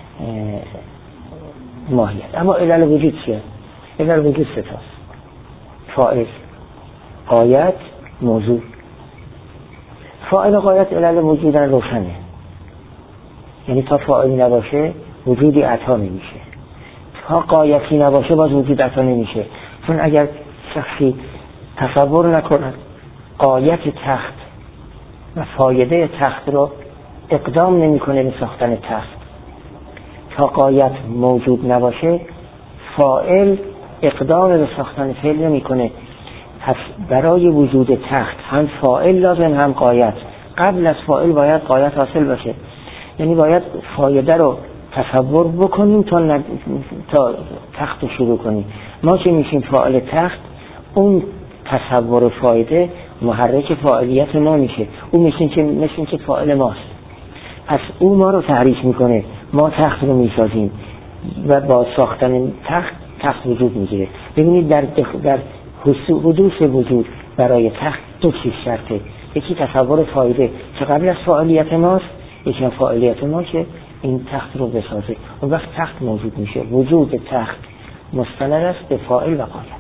ماهیت. اما علل وجود چیه؟ علل وجود سه تاست: فاعل، غایت، موضوع. فاعل و غایت علل وجود روشنه، یعنی تا فاعلی نباشه وجودی عطا نمیشه، تا غایتی نباشه باز وجود عطا نمیشه. چون اگر شخصی تصور نکند غایت تخت و فایده تخت رو اقدام نمیکنه به ساختن تخت، تا غایت موجود نباشه فاعل اقدام به ساختن فعل نمیکنه. پس برای وجود تخت هم فاعل لازم هم غایت. قبل از فاعل باید غایت حاصل باشه، یعنی باید فایده رو تصور بکنیم تا, ند... تا تخت رو شروع کنیم. ما که میشیم فاعل تخت، اون تصور فایده محرک فاعلیت ما میشه، اون میشیم که میشیم که فاعل ماست. پس اون ما رو تحریک میکنه، ما تخت رو میسازیم و با ساختن تخت تخت وجود میگیره. ببینید در در حدوث وجود برای تخت دو چیز شرطه: یکی تصور فایده که قبل از فعالیت ماست، یکی فعالیت ما که این تخت رو بسازه. اون وقت تخت موجود میشه. وجود تخت مستند است به فاعل و قایت.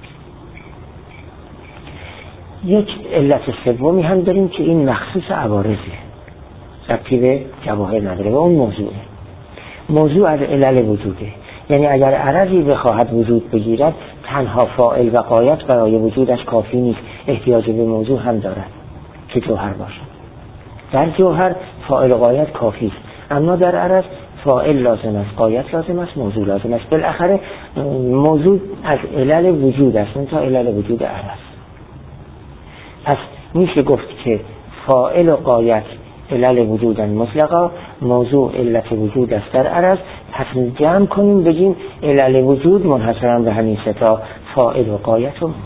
یک علت سومی هم داریم که این مخصوص عوارضه، ربطی به جواهر نداره و اون موضوعه. موضوع از علل وجوده، یعنی اگر عرضی بخواهد وجود بگیرد تنها فاعل و غایت برای وجودش کافی نیست، احتیاج به موضوع هم دارد که جوهر باشد. در جوهر فاعل و غایت کافی است، اما در عرض فاعل لازم است، غایت لازم است، موضوع لازم است. بالاخره موضوع از علل وجود است، تا علل وجود عرض. پس میشه گفت که فاعل و غایت علل وجودن مطلقا، موضوع علت وجود است در عرض. پس جمع کنیم بگیم علل وجود منحصرا به همین سه تا، فاعل و غایت و موضوع.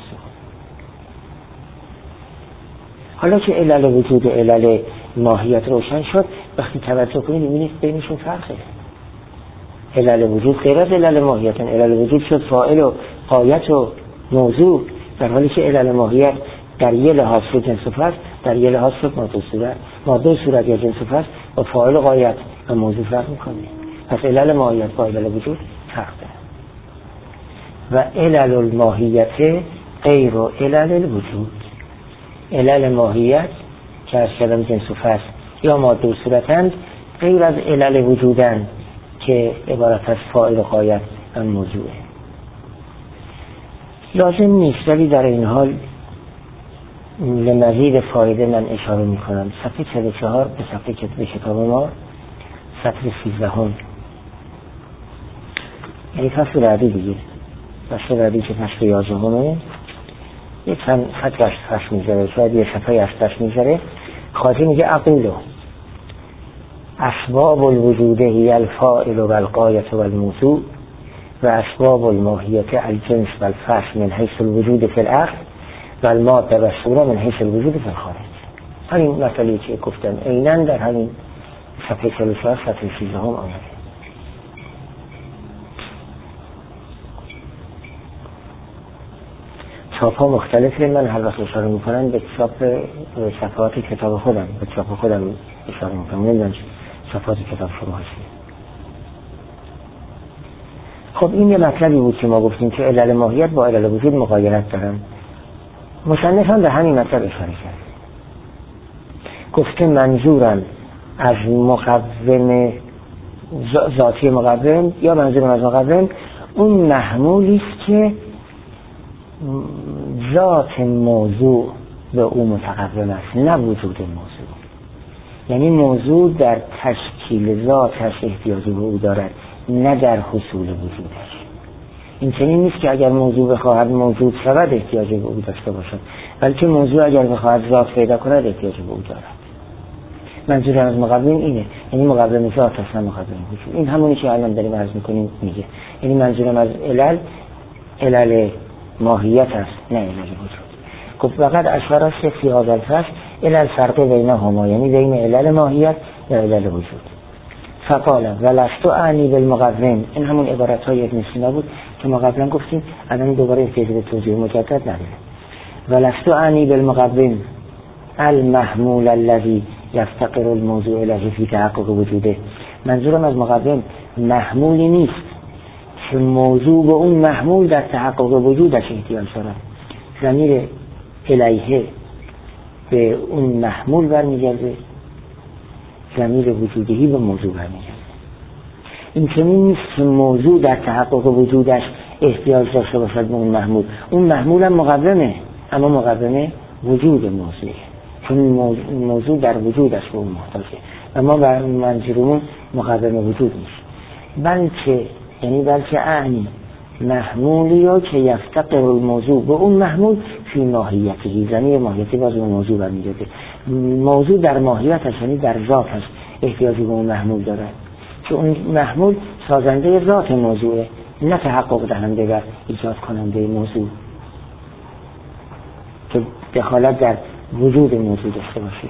حالا که علل وجود و علل ماهیت روشن شد، وقتی توجه کنید میبینید بینشون فرقه. علل وجود غیر از علل ماهیت، علل وجود شد فاعل و غایت و موضوع، در حالی که علل ماهیت در یه لحاظ شد جنس و فصل، در یه لحاظ شد ماده صورت. ماده صورت یا جنس و فصل و فاعل و غایت و موضوع فرق میکنه. پس علل ماهیت با علل وجود فرق داره. و علل الماهیت غیر و علل الوجود. علل ماهیت که از شدن جنس و فصل یا ماده و صورتند، غیر از علل وجودند که عبارت از فاعل و غایت و موضوعه. لازم نیست، ولی در این حال لمزید فایده من اشاره می کنم. صفحه چهل و چهار به صفحه کتب کتاب ما، سطر سیزده هم، یعنی فصل بعدی دیگه، فصل بعدی که فصل یازده همه، یک چند خط از فصل میذاره، شاید یه صفحه از فصل میذاره. خاطر میگه اقولو اسباب الوجود هی الفاعل و الغایت و الموضوع و اسباب الماهیت الجنس و الفصل من حیث الوجود فی الاخر و الماده و الصوره من حیث الوجود فی الخارج. همین مسئله که گفتم عیناً در همین صفحه چهل و چهار صفحه سیزده هم آمده. چاپ ها مختلفه، من هر وقت اشاره میکنم به چاپ صفحات کتاب خودم، به چاپ خودم اشاره میکنم، نمیدونم صفحات کتاب شما هستی. خب این یه مطلبی بود که ما گفتیم که علل ماهیت با علل وجود مغایرت دارن. مصنف هم به همین مطلب اشاره کرد. گفته منظورم از مقوم ذاتی مقوم یا منظورم از مقوم اون محمولی است که ذات موضوع به او متقوم است، نه وجود موضوع. یعنی موضوع در تشکیل ذاتش احتیاجی به او دارد، نه در حصول وجودش. این چنین نیست که اگر موضوع بخواهد موجود شود احتیاجی به او داشته باشد، بلکه موضوع اگر بخواهد ذات پیدا کند احتیاجی به او دارد. منظور از مقوم اینه، یعنی مقوم ذات است نه مقوم وجود. این همونی که الان داریم عرض میکنیم میگه، یعنی منظورم از علل علل ماهیت است نه علل وجود. گفت فقط اشاره است فی هذا الفصل الى الفرق بینهما، یعنی بین علل ماهیت و علل وجود. فقال ولست اعنی بالمقوم، این همون عبارت های ابن سینا بود که ما قبلا گفتیم، الان دوباره احتیاج به توضیح مجدد نداره. ولست اعنی بالمقوم المحمول الذي یفتقر الموضوع الیه فی تحقق وجوده. منظورم از مقوم محمولی نیست که موضوع به اون محمول در تحقق وجودش احتیاج دارد. ضمیر الیه به اون محمول برمیگرده، ضمیر وجودی به موضوع برمیگرده. این چنین نیست که موضوع در تحقق وجودش احتیاج داشته باشد به اون محمول. اون محمول هم مقومه، اما مقومه وجود موضوعه، چون موضوع در وجودش به اون محتاجه و ما بر منظورمون مقوم وجود نیست، بلکه یعنی بلکه اعنی محمولی ها که یفتقر الموضوع به اون محمول فی ماهیتی، زمین ماهیتی باز اون موضوع برمیگرده. موضوع در ماهیت هست، یعنی در ذات هست، احتیاجی به اون محمول داره که اون محمول سازنده ذات موضوعه، نه تحقق دهنده و ایجاد کننده موضوع که دخالت در وجود موضوع داشته باشه.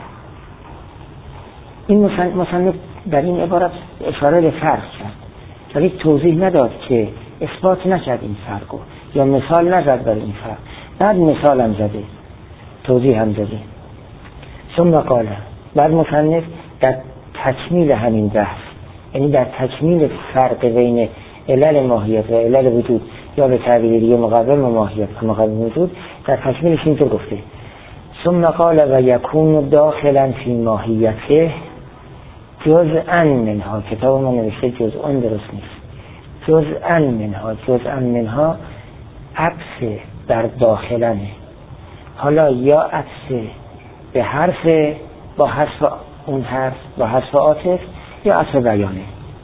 این مصنف در این عبارت اشاره به فرق کرد، ولی توضیح نداد که اثبات نشد این فرقو یا مثال نزد برای این فرق. بعد مثال هم زده، توضیح هم زده. ثم قال، بعد مصنف در تکمیل همین بحث، یعنی در تکمیل فرق بین علل ماهیت و علل وجود یا به تعبیر دیگه مقوم ماهیت و مقوم وجود، در تکمیلش اینطور گفته ثم قال و یکون داخلا فی ماهیته جزءا منها. کتاب ما نوشته جزءا، درست نیست، جزءا منها. جزءا منها عطف در داخلنه، حالا یا عطف به حرف با حذف اون حرف با حذف عاطف یا عطف بیانه.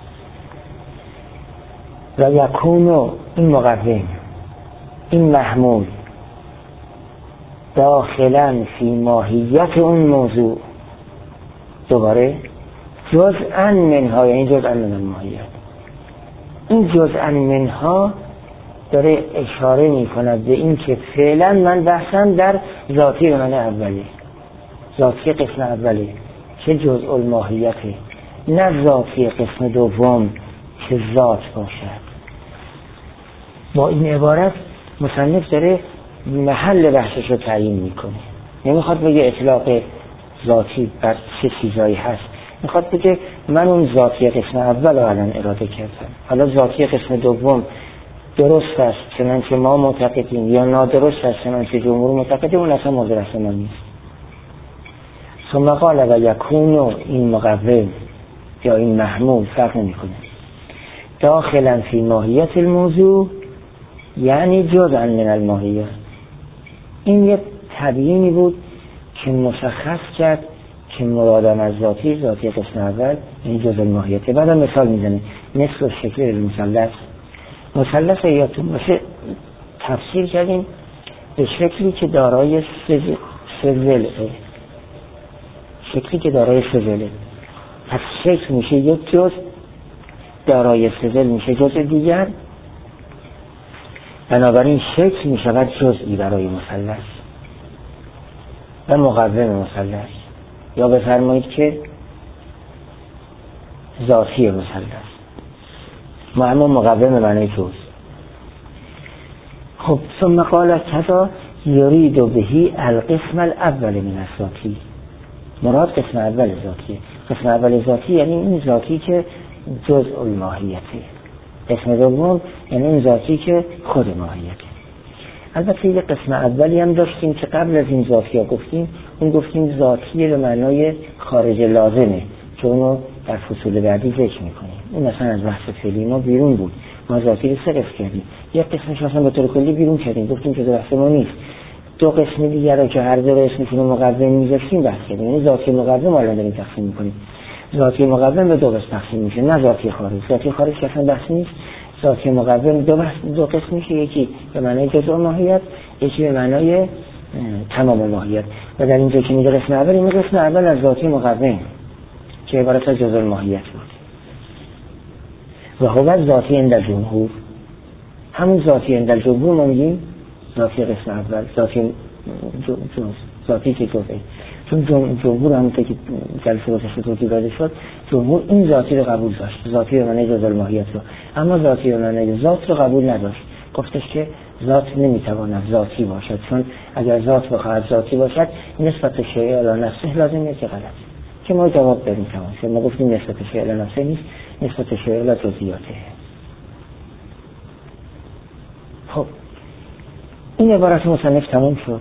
و یکونو این مقوم، این محمول داخلا فی ماهیت اون موضوع، دوباره جزءا منها، یعنی جزءا من الماهیت. این جزءا منها داره اشاره می کند به این که فعلا من بحثم در ذاتی من اولی، ذاتی قسم اولی که جزء الماهیته، نه ذاتی قسم دوم که ذات باشد. با این عبارت مصنف داره محل بحثش رو تعیین میکنه، نمیخواد بگه اطلاق ذاتی بر چه چیزایی هست، میخواد بگه من اون ذاتی قسم اول رو الان اراده کردم، حالا ذاتی قسم دوم درست است چنانچه ما معتقدیم یا نادرست است چنانچه جمهور معتقدیم، اون اصلا مورد بحث ما نیست. ثم قال و یکونو این مقوم یا این محمول فرق نمیکنه، داخلا فی ماهیت الموضوع یعنی جزءا من الماهیه. این یک تبیینی بود که مشخص کرد که مرادم از ذاتی ذاتی قسم اول این جزء الماهیته. بعد مثال میزنه مثل شکل المثلث. مثلث یادتون باشه تفسیر کردیم به شکلی که دارای سه ضلعه، شکلی که دارای سه ضلعه، پس شکل میشه یک جزء، دارای سه ضلع میشه جزء دیگر، بنابراین شکل میشود جزئی برای مثلث و مقوم مثلث، یا بفرمایید که ذاتی مثلث، ما اما مقوم معنی جزء. خب ثم قال کذا یرید بهی القسم الاول من الذاتی، مراد قسم اول ذاتیه. قسم اول ذاتی یعنی این ذاتی که جزء الماهیته، قسم دوم یعنی این ذاتی که خود ماهیته. البته یه قسم اولی هم داشتیم که قبل از این ذاتی ها گفتیم، اون گفتیم ذاتی به معنای خارج لازمه که اونو در فصول بعدی ذکر میکنیم. اون مثلا از بحث فعلی ما بیرون بود، ما ذاتی رو سه قسم کردیم، یک قسمش اصلا به طور کلی بیرون کردیم، گفتیم که بحث ما نیست. دو قسم دیگر رو که هر دو اسمشون رو مقوم میذاشتیم بحث کردیم، یعنی ذاتی مقوم الان داریم تقسیم میکنیم. ذاتی مقوم به دو قسم تقسیم میشه، نه ذاتی خارج. ذاتی خارج که اصلا بحث نیست. ذاتی مقوم دو بحث دو قسم میشه، یکی به معنای جزء ماهیت، یکی به معنای تمام ماهیت. و در اینجا که میگه قسم اول، این قسم اول از ذاتی مقوم که عبارت از جزء ماهیت بود. و هو ذاتی عند الجمهور، همون ذاتی عند الجمهور ما میگیم ذاتی قسم اول، ذاتی جز، ذاتی که جزئی. چون جمهور هم که جلسه گذشته توضیح داده شد، جمهور این ذاتی رو قبول داشت، ذاتی به معنی جزء الماهیت رو، اما ذاتی به معنی ذات رو قبول نداشت. گفتش که ذات نمیتواند ذاتی باشد، چون اگر ذات بخواهد ذاتی باشد نسبت شیء الی نفسه لازم نیست که غلط، که ما جواب بدیم تمام شد. ما گفتیم نسبت شیء الی نفسه نیست، نسبت شیء الی جزئیاته. خب این عبارت مصنف تمام شد،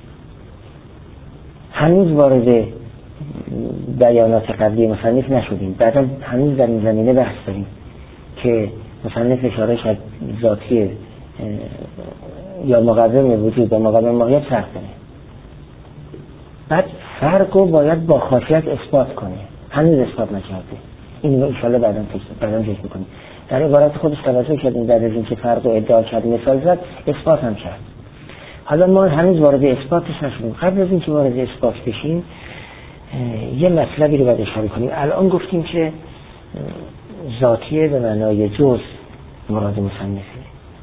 هنوز وارد بیانات قبلی مصنف نشدیم. بعدا هنوز در این زمینه بحث داریم که مصنف اشاره شد ذاتی یا مقوم وجود و مقوم ماهیت فرق کنه، بعد فرق رو باید با خاصیت اثبات کنه، هنوز اثبات نکرده. این رو انشاءالله بعدا بعدا ذکر میکنیم. در عبارت خودش توجه کردیم بعد از اینکه فرق رو ادعا کرد مثال زد، اثبات هم کرد. حالا ما هنوز وارد اثباتش نشدیم. قبل از اینکه وارد اثبات بشیم یه مطلبی رو باید اشاره کنیم. الان گفتیم که ذاتیه به معنای جز مراد مصنفه.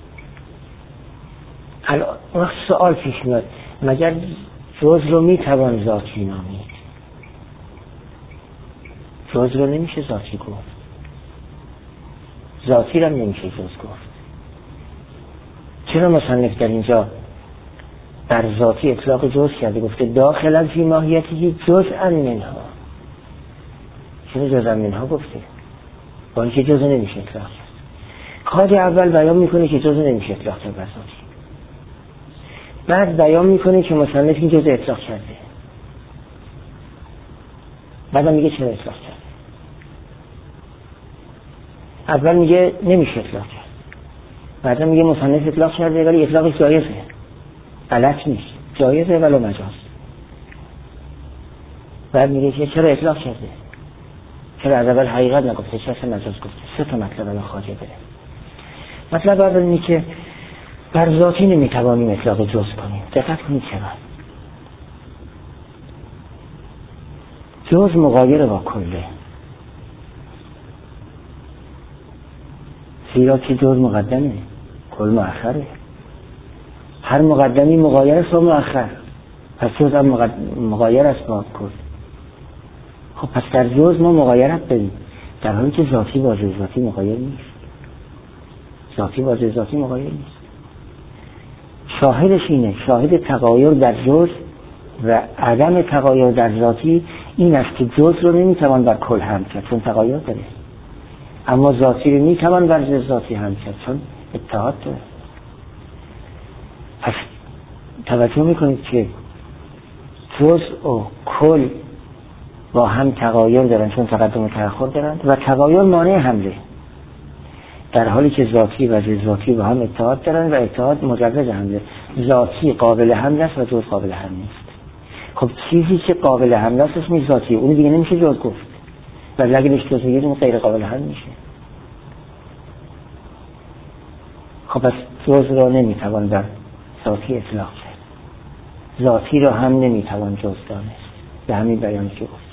الان وقت سوال پیش میاد مگر جز رو میتوان ذاتی نامید؟ جز رو نمیشه ذاتی گفت، ذاتی رو نمیشه جز گفت. چرا مصنف در اینجا بر ذاتی اطلاق جز کرده، گفته داخل فی ماهیتی جزءا منها. چرا جزءا منها گفته؟ با اینکه جزء نمیشه اطلاق کرد. قاعده اول بیان میکنه که جزء نمیشه اطلاق کرد بر ذاتی، بعد بیان میکنه که مصنف این جزء اطلاق کرده، بعد میگه چرا اطلاق کرده. اول میگه نمیشه اطلاق کرد، بعد میگه مصنف اطلاق کرده ولی اطلاقش جایزه، غلط نیست، جایزه ولو مجاز. بعد میگه که چرا اطلاق کرده، چرا از اول حقیقت نگفته، چرا اصلا مجاز گفته. سه تا مطلب الان خواجه داره. مطلب اول اینه که بر ذاتی نمیتوانیم اطلاق جز کنیم. دقت کنید چرا. جز مغایر با کله، زیرا که جز مقدمه، کل مؤخره. هر مقدمی مغایر است با مؤخر، پس جز هم مغایر است با کل. خب پس در جز ما مغایرت داریم، در حالی که ذاتی با ذاتی مغایر نیست. ذاتی با ذاتی مغایر نیست. شاهدش اینه، شاهد تغایر در جز و عدم تغایر در ذاتی این است که جز رو نمیتوان بر کل حمل کرد چون تغایر داره، اما ذاتی رو میتوان بر ذاتی حمل کرد چون اتحاد داره. پس توجه میکنید که جز و کل با هم تغایر دارن چون تقدم و تأخر دارن و تغایر مانع حمله، در حالی که ذاتی و ذاتی با هم اتحاد دارن و اتحاد مجرد حمله. ذاتی قابل حمل است و جز قابل حمل نیست. خب چیزی که قابل حمل است اسمش ذاتی، اون دیگه نمیشه جز گفت، ولی اگه بهش جز بگید اون غیر قابل حمل میشه. خب پس جز را نمیتوان در ذاتی اطلاق کرد، ذاتی را هم نمیتوان جز دانست، به همین بیانی که گفت.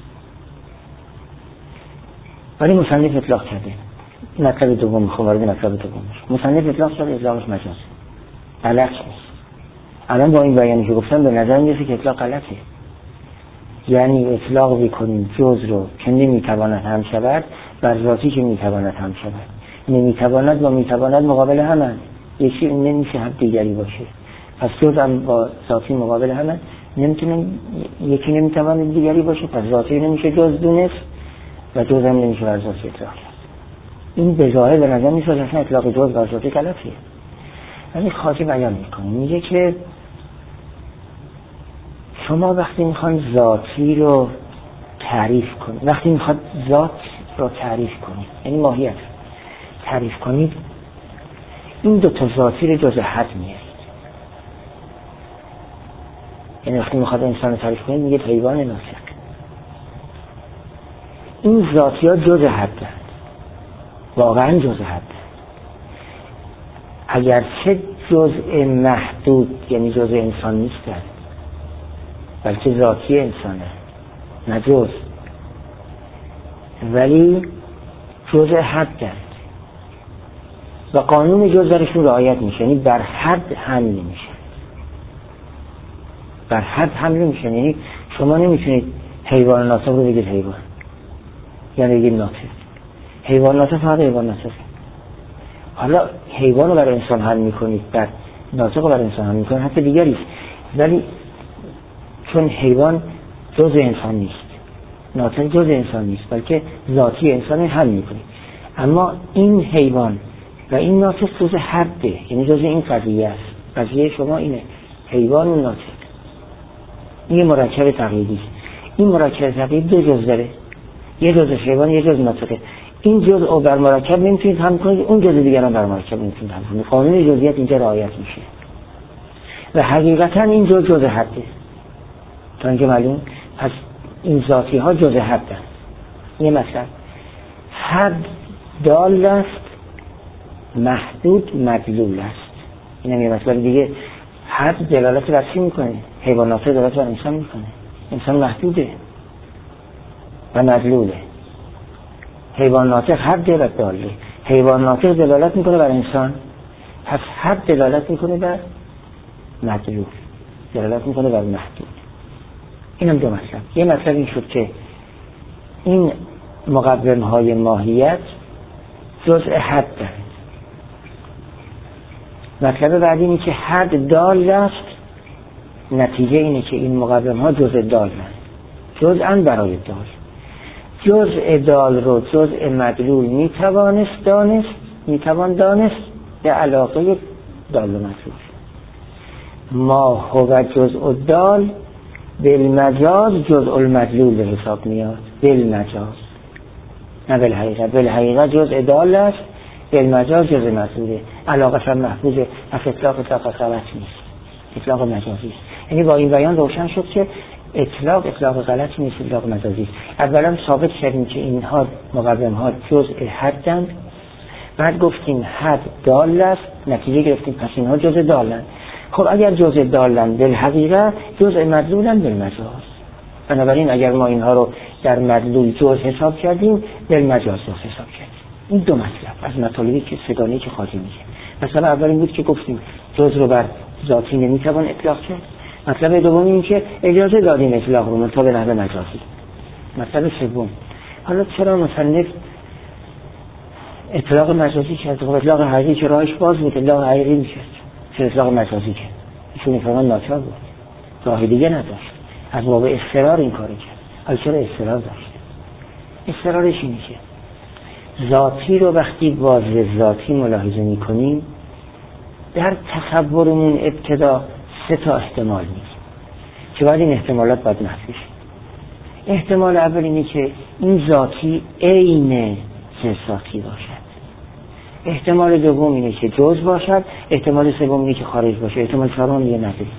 ولی مصنف اطلاق کرده. مطلب دوم میخوام وارد مطلب دوم بشم. مصنف اطلاق کرده، اطلاقش مجاز، غلط نیست. الان با این بیانی که گفتم به نظر میرسه که اطلاق غلطه. یعنی اطلاق بکنیم جز رو که نمیتواند هم شود بر ذاتی که میتواند هم شود. نمیتواند و میتواند مقابل همن، یکی نمیشه هم دیگری باشه. پس جز هم با ذاتی مقابل همن، نمیتونه یکی نمیتواند دیگری باشه، پس ذاتی نمیشه جز دونست و جز هم نمیشه بر ذاتی اطلاق کرد. این به ظاهر به نظر میاد اصلا اطلاق جز بر ذاتی غلطیه. ولی خواجه بیان میکنه، میگه که شما وقتی میخواین ذاتی رو تعریف کنید، وقتی میخواد ذات رو تعریف کنید، یعنی ماهیت تعریف کنید، این دو تا ذاتی رو جز حد میارید. یعنی وقتی میخواد انسان رو تعریف کنید میگه حیوان ناطق. این ذاتی ها جز حد هست، واقعا جز حد. اگرچه جزء محدود یعنی جزء انسان نیستند، بلکه ذاتی انسانه نه جز، ولی جزء حد هست و قانون جز درشون رعایت میشه، یعنی بر حد حمل میشه، بر حد حمل میشه. یعنی شما نمیتونید حیوان ناطق رو بگید حیوان، یعنی بگید ناطق. حیوان ناطق فقط حیوان ناطق. حالا حیوان رو بر انسان حمل میکنید، بر ناطق رو بر انسان حمل میکنید، حتی دیگریست، ولی چون حیوان جز انسان نیست، ناطق جز انسان نیست، بلکه ذاتی انسان حمل میکنید. اما این حیوان و این ناطق جز حده، یعنی جز این قضیه است. قضیه شما اینه، حیوان و ناطق. این مرکب تقلیدی است. این مرکب تقلیدی دو جز داره، یه جز حیوان یه جز ناطقه. این جز او بر مرکب نمیتونید هم کنید، اون جز دیگر هم بر مرکب نمیتونید هم کنید. قانون جزئیات اینجا رعایت میشه و حقیقتا این جز جز حده. تا اینجا معلوم؟ پس این ذاتی ها جز حد هست. یه مثلا حد دال است، محدود مدلول است. این هم یه مثلا دیگه. حد دلالت بر چی میکنه؟ حیوانات دلالت بر انسان میکنه. انسان محدوده و مدلوله. حیوانات حد دلالت داله، حیوانات دلالت میکنه بر انسان، پس حد دلالت میکنه بر مدلول، دلالت میکنه بر محدود. اینم دو مطلب. یه مطلب این شد که این مقوم های ماهیت جزء حد دارد. مطلب بعدی اینه که حد دال است نتیجه اینه که این مقوم ها جزء دالن، جزءاً برای دال. جزء دال رو جزء مدلول میتوانست دانست میتوان دانست به علاقه دال و مدلول. ما هو جزء دال بالمجاز جزء المدلول به حساب میاد، بالمجاز نه بالحقیقت. بالحقیقت جزء دال است، بالمجاز جزء مدلوله. علاقه محفوظه، پس اطلاق اطلاق غلط نیست، اطلاق مجازی است. یعنی با این بیان روشن شد که اطلاق اطلاق غلط نیست، اطلاق مجازی است. اولا ثابت کردیم که اینها مقوم ها جزء حدند، بعد گفتیم حد دال است، نتیجه گرفتیم پس اینها جزء دالند. خب اگر جزء دالند بالحقیقت جزء مدلولند بالمجاز. بنابراین اگر ما اینها رو در مدلول جزء حساب کردیم بالمجاز جزء حساب کردیم. این دو مطلب از مطالبی که سگانه‌ای که خواهی میگه. مثلا اول این بود که گفتیم جزء رو بر ذاتی نمیتوان اطلاق کرد. مطلب دوم این که اجازه دادیم اطلاق رو منتها به نحو مجازی. مطلب سوم حالا چرا مصنف اطلاق مجازی کرد؟ خب اطلاق حقیقی که راهش باز بود، اطلاق حقیقی میشد. چرا اطلاق مجازی کرد؟ ایشون فرمان ناچار بود، راه دیگه نداشت، از باب اضطرار این کارو کرد. حالا چرا اضطرار داشت؟ اضطرارش اینه که ذاتی رو وقتی باز ذاتی ملاحظه میکنیم در تصورمون ابتدا سه تا احتمال میگیم که بعد این احتمالات باید نفی شد. احتمال اول اینه که این ذاتی عین ذاتی باشد. احتمال دوم اینه که جزء باشد. احتمال سوم اینه که خارج باشه. احتمال چهارم دیگه نداریم.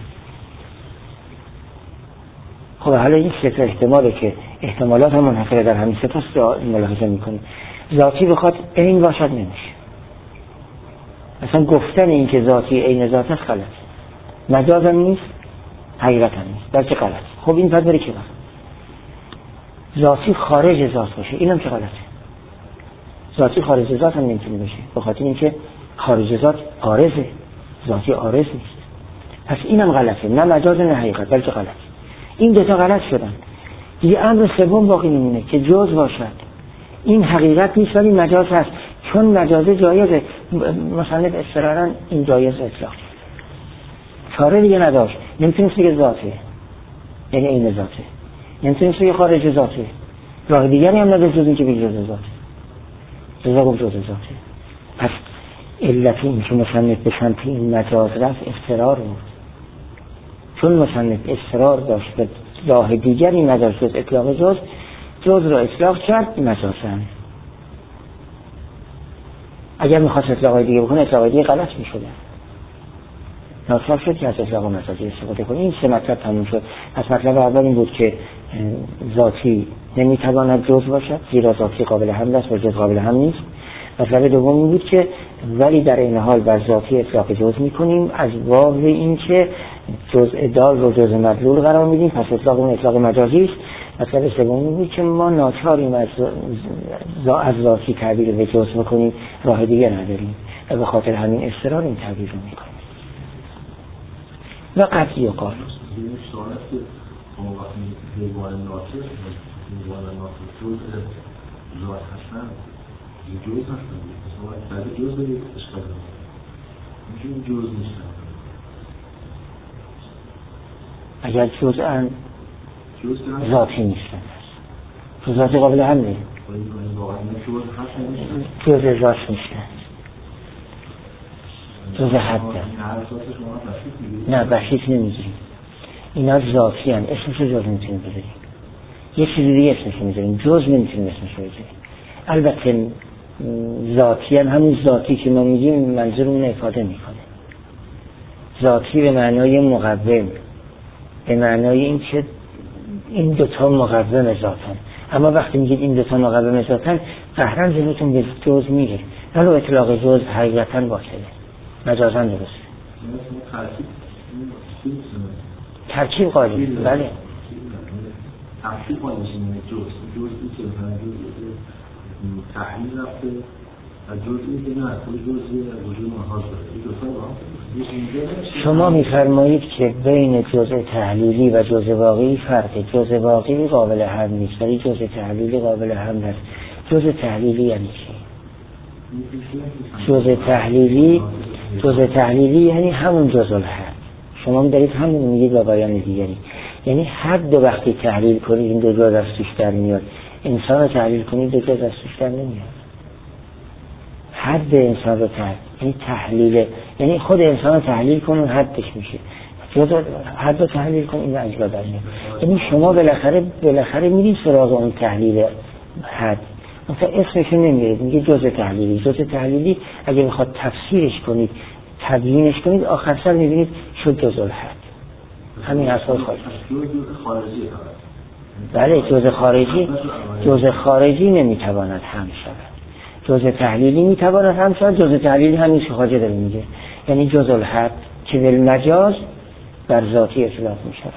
خب حالا این سه تا احتماله که احتمالات هم منحصر در همین سه تا ملاحظه میکنیم. ذاتی بخواد عین باشد نمیشه. اصلا گفتن این که ذاتی عین ذات است غلط. مجاز هم نیست، حقیقت هم نیست. بلکه غلط. خب این پس بره که بخواد ذاتی خارج ذات باشه، اینم که غلطه. ذاتی خارج ذات هم نمیتونه باشه، به خاطر اینکه خارج ذات عارضه، ذاتی عارض نیست. پس اینم غلطه، نه مجاز نه حقیقت، بلکه غلط. این دو تا غلط شدن. دیگه امر سوم باقی میمونه که جزء باشد. این حقیقت نیست ولی مجاز هست، چون مجاز جایزه. مثلا اصرارا این جایز اطلاق چاره دیگه نداشت، نمیتونست بگه ذاته، یعنی این ذاته، نمیتونست بگه خارج ذاته، راه دیگری هم نداشت جز این که بگه جز ذاته. جزا گفت جز ذاته. پس علت این که مصنف به سمت این مجاز رفت اضطرار بود، چون مصنف اصرار داشت به راه دیگری نداشت جز اطلاق جز، جز را اطلاق کرد مجازاً. اگر میخواست اطلاقای دیگه بکنه اطلاقای دیگه غلط میشده، ناچار شد که از اطلاق مجازی استفاده کنه. این سه مطلب تموم شد. پس مطلب اول این بود که ذاتی نمیتواند جز باشد، زیرا ذاتی قابل حمل است و جز قابل حمل نیست. مطلب دوم این بود که ولی در این حال بر ذاتی اطلاق جز میکنیم از باب این که جزء دال رو جزء مدلول قرار میدیم، پس اطلاق اون اطلاق مجازی است. مطلب سوم این بود که ما ناچاریم از از ذاتی تعبیر به جز بکنیم، راه دیگه نداریم و به خاطر همین اصرار این تعبیر رو میکنیم. و قطعی و قال این شانه که ما وقتی حیوان ناطق حیوان ناطق جز ذات هستن این جز هستن مثلا بعد جز دارید اشکال دارید این جز نیستن. اگر جزءاً ذاتی نیستن تو ذاتی قابل حمله جز ذات نیستن، جز حد نه بخشیت نمیذاریم. اینا ذاتی هن، اسمش رو جز نمیتونیم بذاریم، یه چیزی دیگه اسمش رو میذاریم، جز نمیتونیم اسمش رو بذاریم. البته ذاتی هن، همون ذاتی که ما میگیم منظورمون افاده میکنه. ذاتی به معنای مقوم، به معنای این که این دوتا مقوم ذاتن. اما وقتی میگید این دوتا مقوم ذاتن قهرن ذهنتون به جز میره، ولو اطلاق جز حقیقتا باطله، مجازا درسته. ترکیب قالی بله ترکیب قالی جز جزئی که تحلیل رفته و جزئی که نه جزئی وجود محاض داره. شما میفرمایید که بین جزء تحلیلی و جزء واقعی فرقه. جزء واقعی قابل حمل نیست ولی جزء تحلیلی قابل حمل است. جزء تحلیلی یعنی چی؟ جزء تحلیلی جزء تحلیلی یعنی همون جزء الحد. شما دارید همون میگید با بیان دیگری. یعنی حد دو وقتی تحلیل کنید این دو جز از توش در میاد، انسان رو تحلیل کنید دو جز از توش در نمیاد. حد انسان رو تحلیل، یعنی تحلیل، یعنی خود انسان رو تحلیل کنون حدش میشه، جز حد رو تحلیل کنون این اجزا در میاد. یعنی شما بالاخره بالاخره میرید سراغ اون تحلیل حد، مثلا اسمشون نمیاد، میگه جز تحلیلی. جز تحلیلی اگه بخواد تفسیرش کنید تبیینش کنید آخر سر میبینید شد جز الحد. همین اصل خارجی. بله جز خارجی جز خارجی نمیتواند هم شود، جز تحلیلی میتواند هم شود. جز تحلیلی همین خواجه داره میگه، یعنی جز الحد که بالمجاز بر ذاتی اطلاق میشود.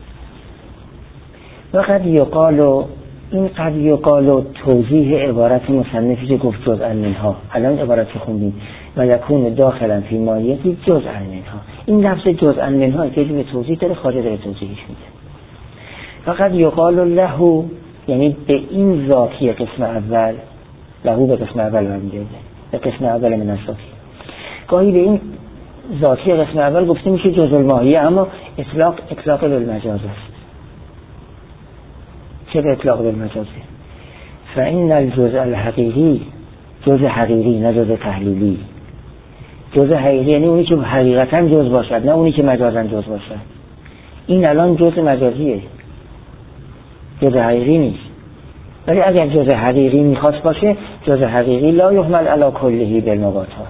و قد یقال، این قد یقال توضیح عبارت مصنفی که گفت جزءا منها، الان عبارت که خوندیم و یکون داخلا فی ماهیتی جزءا منها، این لفظ جزءا منها که به توضیح داره خارج داره توضیحش میده. و قد یقال له، یعنی به این ذاتی قسم اول، له به قسم اول برمیگرده، به قسم اول من الذاتی. گاهی به این ذاتی قسم اول گفته میشه جزء الماهیه، اما اطلاق اطلاق بالمجاز است. چه به اطلاق بالمجازه؟ فإن الجزء الحقیقی، جزء حقیقی نه جزء تحلیلی. جزء حقیقی یعنی اونی که حقیقتا جزء باشد نه اونی که مجازا جزء باشد. این الان جزء مجازیه، جزء حقیقی نیست. ولی اگر جزء حقیقی میخواست باشه، جزء حقیقی لا یحمل علی کله بالمباطات.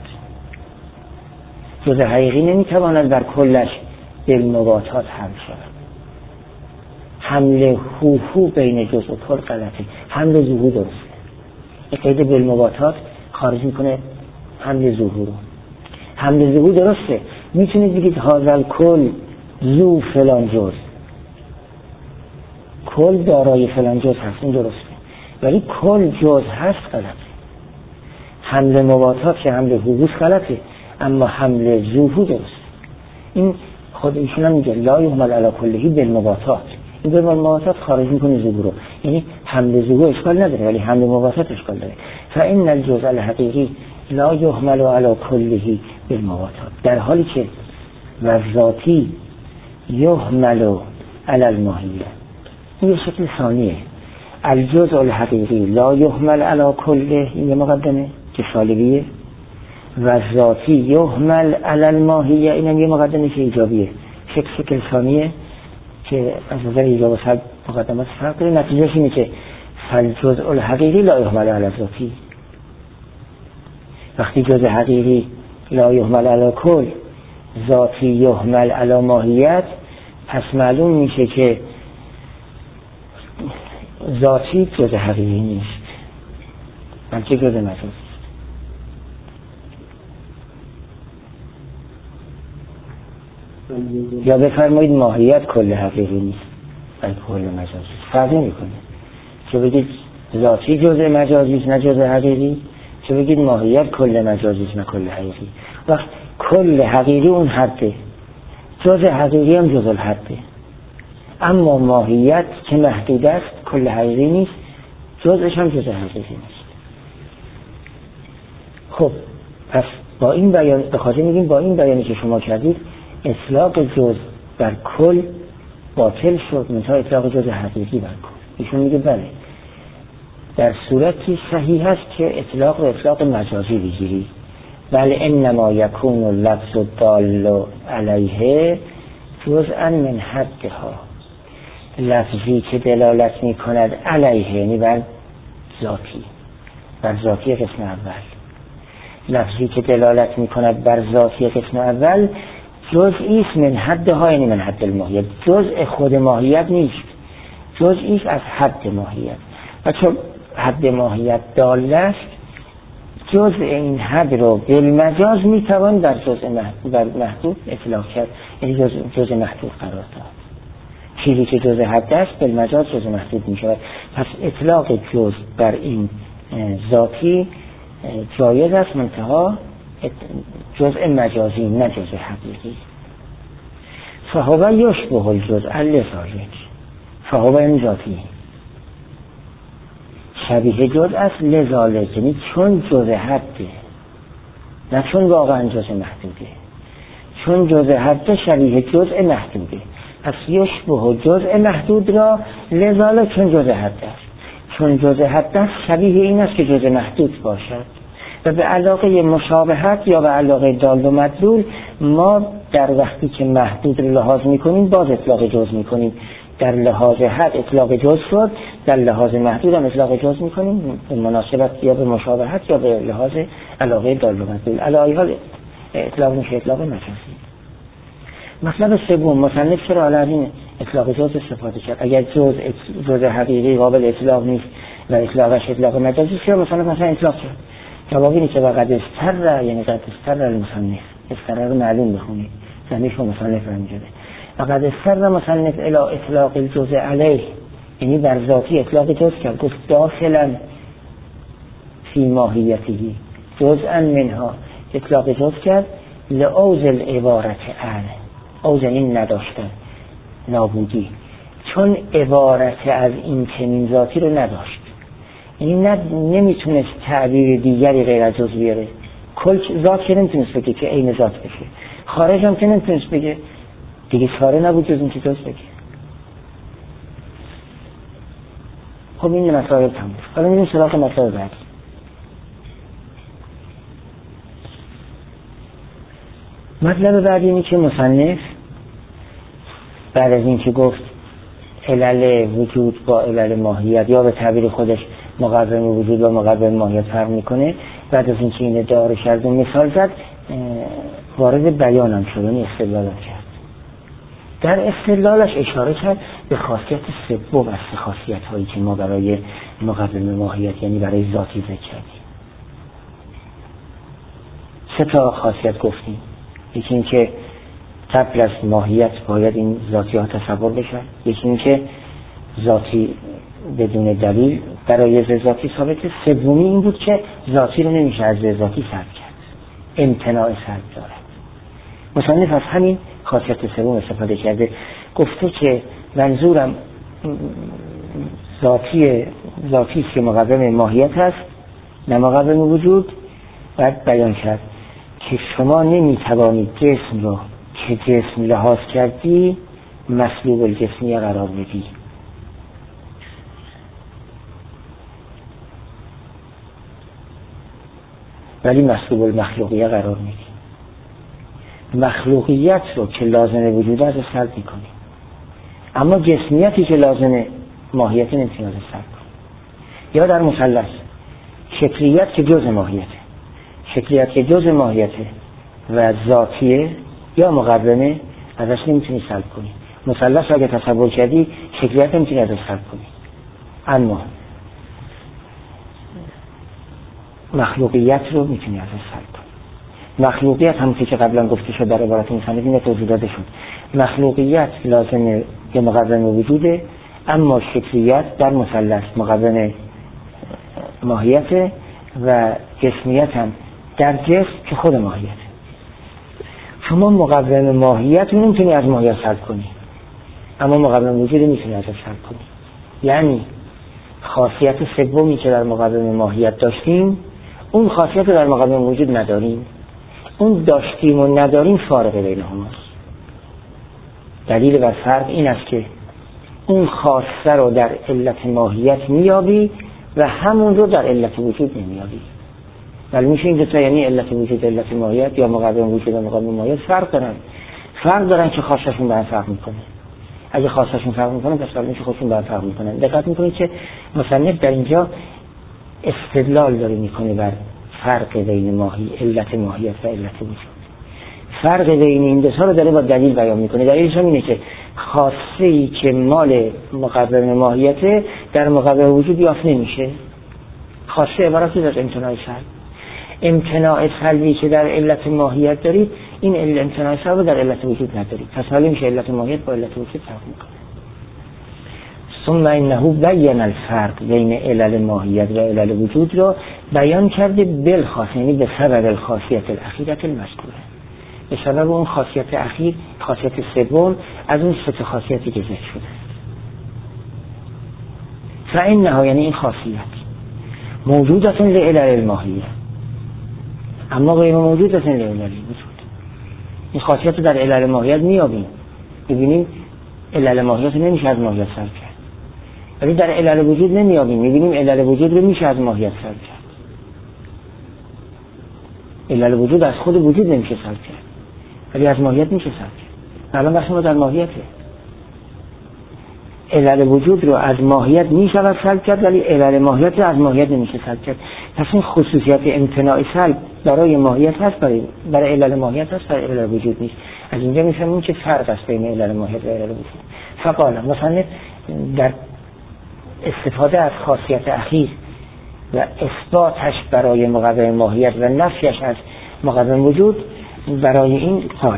جزء حقیقی نمیتواند بر کلش بالمباطات حمل شود. حمل هو بین جزء و کل غلطه، حمل ظهور درسته. این قید بالمباطات خارج میکنه حمل ظهور رو. حمل ظهور درسته، میتونید بگید هذا کل ذو فلان جز، کل دارای فلان جز هست، این درسته. ولی کل جز هست غلطه. حمل مباطات که حمل حبوس غلطه، اما حمل ظهور درسته. این خود ایشون هم میگه لا یحمل علی کله بالمباطات. این به مباطات خارج میکنه ظهور رو، یعنی حمل ظهور اشکال نداره ولی حمل مباطات اشکال داره. فإن الجزء الحقیقی لا یحمل علی کله بالمباطات، در حالی که و ذاتی یحمل علی الماهیه. این شکل ثانیه. الجزء الحقیقی لا یحمل علی کله، این یه مقدمه که سالبیه، و ذاتی یحمل علی الماهیه، این هم یه مقدمه که ایجابیه. شکل شکل ثانیه که از نظر ایجاب و سلب مقدمات فرق داره. نتیجهش اینه که فالجزء الحقیقی لا یحمل علی ذاتی. وقتی جزء حقیقی لا یحمل علی کل، ذاتی یحمل علی ماهیت، پس معلوم میشه که ذاتی جزء حقیقی نیست بلکه جزء مجازی. یا بفرمایید ماهیت کل حقیقی نیست بلکه کل مجازی. فرق نمیکنه چه بگید ذاتی جزء مجازی نه جزء حقیقی، چه بگید ماهیت کل مجازی نه کل حقیقی. وقت کل حقیقی اون حده، جزء حقیقی هم جزء الحده. اما ماهیت که محدود است کل حقیقی نیست، جزءش هم جزء حقیقی نیست. خب پس با این بیان به خاطر میگیم با این بیانی که شما کردید اطلاق جزء بر کل باطل شد، منتها اطلاق جزء حقیقی بر کل. ایشون میگه بله در صورتی صحیح است که اطلاق و اطلاق مجازی بگیری، بله انما یکون اللفظ الدال علیه جزءا من حدها، لفظی که دلالت می کند علیه یعنی بر ذاتی، بر ذاتی قسم اول، لفظی که دلالت می کند بر ذاتی قسم اول جزئی است من حدها، یعنی من حد الماهیت، جزء خود ماهیت نیست، جزئی است از حد ماهیت. و چون حد ماهیت دال است، جزء این حد رو بالمجاز می توان در جزء محدود, محدود اطلاق کرد، یعنی جزء, جزء محدود قرار داد. چیزی که جزء حد است بالمجاز جزء محدود می شود. پس اطلاق جزء بر این ذاتی جایز است، منتها جزء مجازی نه جزء حقیقی. فهو یشبه الجزء لذالک، فهو این ذاتی شبیه جزء است لذالک، یعنی چون جزء حده نه چون واقعا جزء محدوده، چون جزء حد شبیه جزء محدوده، پس یشبه جزء محدود را لذاله چون جزء حد است، چون جزء حد است شبیه این است که جزء محدود باشد. و به علاقه مشابهت یا به علاقه دال و مدلول ما در وقتی که محدود رو لحاظ میکنیم باز اطلاق جز میکنیم، در لحاظ حد اطلاق جز شد، در لحاظ محدود هم اطلاق جز میکنیم به مناسبت یا به مشابهت یا به لحاظ علاقه دال و مدلول. علی ای حال اطلاق میشه اطلاق مجازی. مطلب سوم، مصنف چرا علوی اطلاق جز استفاده کرد؟ اگر جز جز حقیقی قابل اطلاق نیست و اطلاقش اطلاق مجازی، چرا مصنف مثلا اطلاق کرد؟ جواب اینه که وقد استر، یعنی قد استر المصنف، استر رو معلوم بخونید، زمیش رو مصنف رو میجده. وقد استر مصنف الی اطلاق الجزء علیه، یعنی بر ذاتی اطلاق جز کرد، گفت داخلا فی ماهیتی جزءا منها، اطلاق جز کرد لعوز العبارت عن، عوز این نداشتن، نابودی، چون عبارت از این چنین ذاتی رو نداشت، این ند نمیتونست تعبیر دیگری غیر از جز بیاره. کل ذات که نمیتونست بگه که عین ذات بشه، خارج هم که نمیتونست بگه، دیگه چاره نبود جز این که جز بگه. خب این مسائل تموم. حالا میریم سراغ مسائل بعد. مطلب بعدی اینه که مصنف بعد از این که گفت علل وجود با علل ماهیت یا به تعبیر خودش مقرر وجود و مقرر ماهیت فرق میکنه، بعد از این که این ادعا رو کرد و مثال زد وارد بیانم شد و استدلالم کرد. در استدلالش اشاره کرد به خاصیت سوم از سه خاصیت هایی که ما برای مقرر ماهیت یعنی برای ذاتی ذکر کردیم. سه تا خاصیت گفتیم. یکی این که قبل از ماهیت باید این ذاتی ها تصور بشن، یکی این که ذاتی بدون دلیل برای ذاتی ثابته، سومی این بود که ذاتی رو نمیشه از ذاتی سلب کرد، امتناع سلب دارد. مصنف از همین خاصیت سوم استفاده کرده، گفته که منظورم ذاتی ذاتی است که مقوم ماهیت هست نه مقوم وجود. بعد بیان کرد که شما نمیتوانید جسم رو که جسم لحاظ کردی مسلوب الجسمیه قرار بدی. ولی مسلوب المخلوقیه قرار میدی. مخلوقیت رو که لازم وجود از سلب میکنی، اما جسمیتی که لازم ماهیت نمیتونی از سلب کنی. یا در مثلث شکلیت که جز ماهیته، شکلیت که جز ماهیته و ذاتیه یا مقومه ازش نمیتونی سلب کنی. مثلث اگه تصور کردی شکلیت نمیتونی ازش سلب کنی، اما مخلوقیت رو میتونی ازش سلب کنی. مخلوقیت همونطور که قبلا گفته شد در عبارت مصنف این توضیح داده شد، مخلوقیت لازم به مقوم وجوده، اما شکلیت در مثلث مقوم ماهیت و جسمیت هم در جسم که خود ماهیت. شما مقوم ماهیت رو نمیتونی از ماهیت سلب کنی، اما مقوم وجود میتونی ازش سلب کنی. یعنی خاصیت سومی که در مقوم ماهیت داشتیم اون خاصیت رو در مقوم وجود نداریم، اون داشتیم و نداریم فارق بین هماست. دلیل بر فرق این است که اون خاصه رو در علت ماهیت میابی و همون رو در علت وجود نمیابی. ولی میشه این دوتا یعنی علت وجود علت ماهیت یا مقوم وجود و مقوم ماهیت فرق دارن، فرق دارن که خاصشون به هم فرق میکنه. اگه خاصشون فرق میکنه پس ولی میشه خودشون به هم فرق میکنن. دقت میکنید که مصنف در اینجا استدلال داره میکنه بر فرق بین ماهی علت ماهیت و علت وجود. فرق بین این دو تا رو داره با دلیل بیان میکنه. دلیلش هم اینه که خاصه‌ای که مال مقوم ماهیت در مقوم وجود یافت نمیشه. خاصه عبارت از امتناع سلب. امتناع سلبی که در علت ماهیت دارید این امتناع سلب در علت وجود ندارید. پس حالا میشه علت ماهیت با علت وجود فرق میکنه. ثم انه بیان الفرق بین علل ماهیت و علل وجود رو بیان کرده بالخاص، یعنی به سبب الخاصیت الاخیرت المذکوره، به سبب اون خاصیت اخیر، خاصیت سوم از اون سه خاصیتی که ذکر شده. فانه یعنی این خاصیت موجودتون لعلل الماهیه، اما غیر موجودتون لعلل وجود. این خاصیت رو در علل ماهیت میابیم، ببینیم علل ماهیت نمیشه از ماهیت سلب کرد، ولی در علل وجود نمیابیم، میبینیم علل وجود رو میشه از ماهیت سلب کرد. علل وجود از خود وجود نمیشه سلب کرد، ولی از ماهیت میشه سلب کرد. الان بحث ما در ماهیته. علل وجود رو از ماهیت میشه سلب کرد، ولی علل ماهیت رو از ماهیت نمیشه سلب کرد. پس این خصوصیت امتناع سلب برای ماهیت هست، برای برای علل ماهیت هست، برای علل وجود نیست. از اینجا میفهمیم که فرق است بین علل ماهیت و علل وجود. فقال مثلا در استفاده از خاصیت اخیر و اثباتش برای مقوم ماهیت و نفیش از مقوم وجود، برای این قال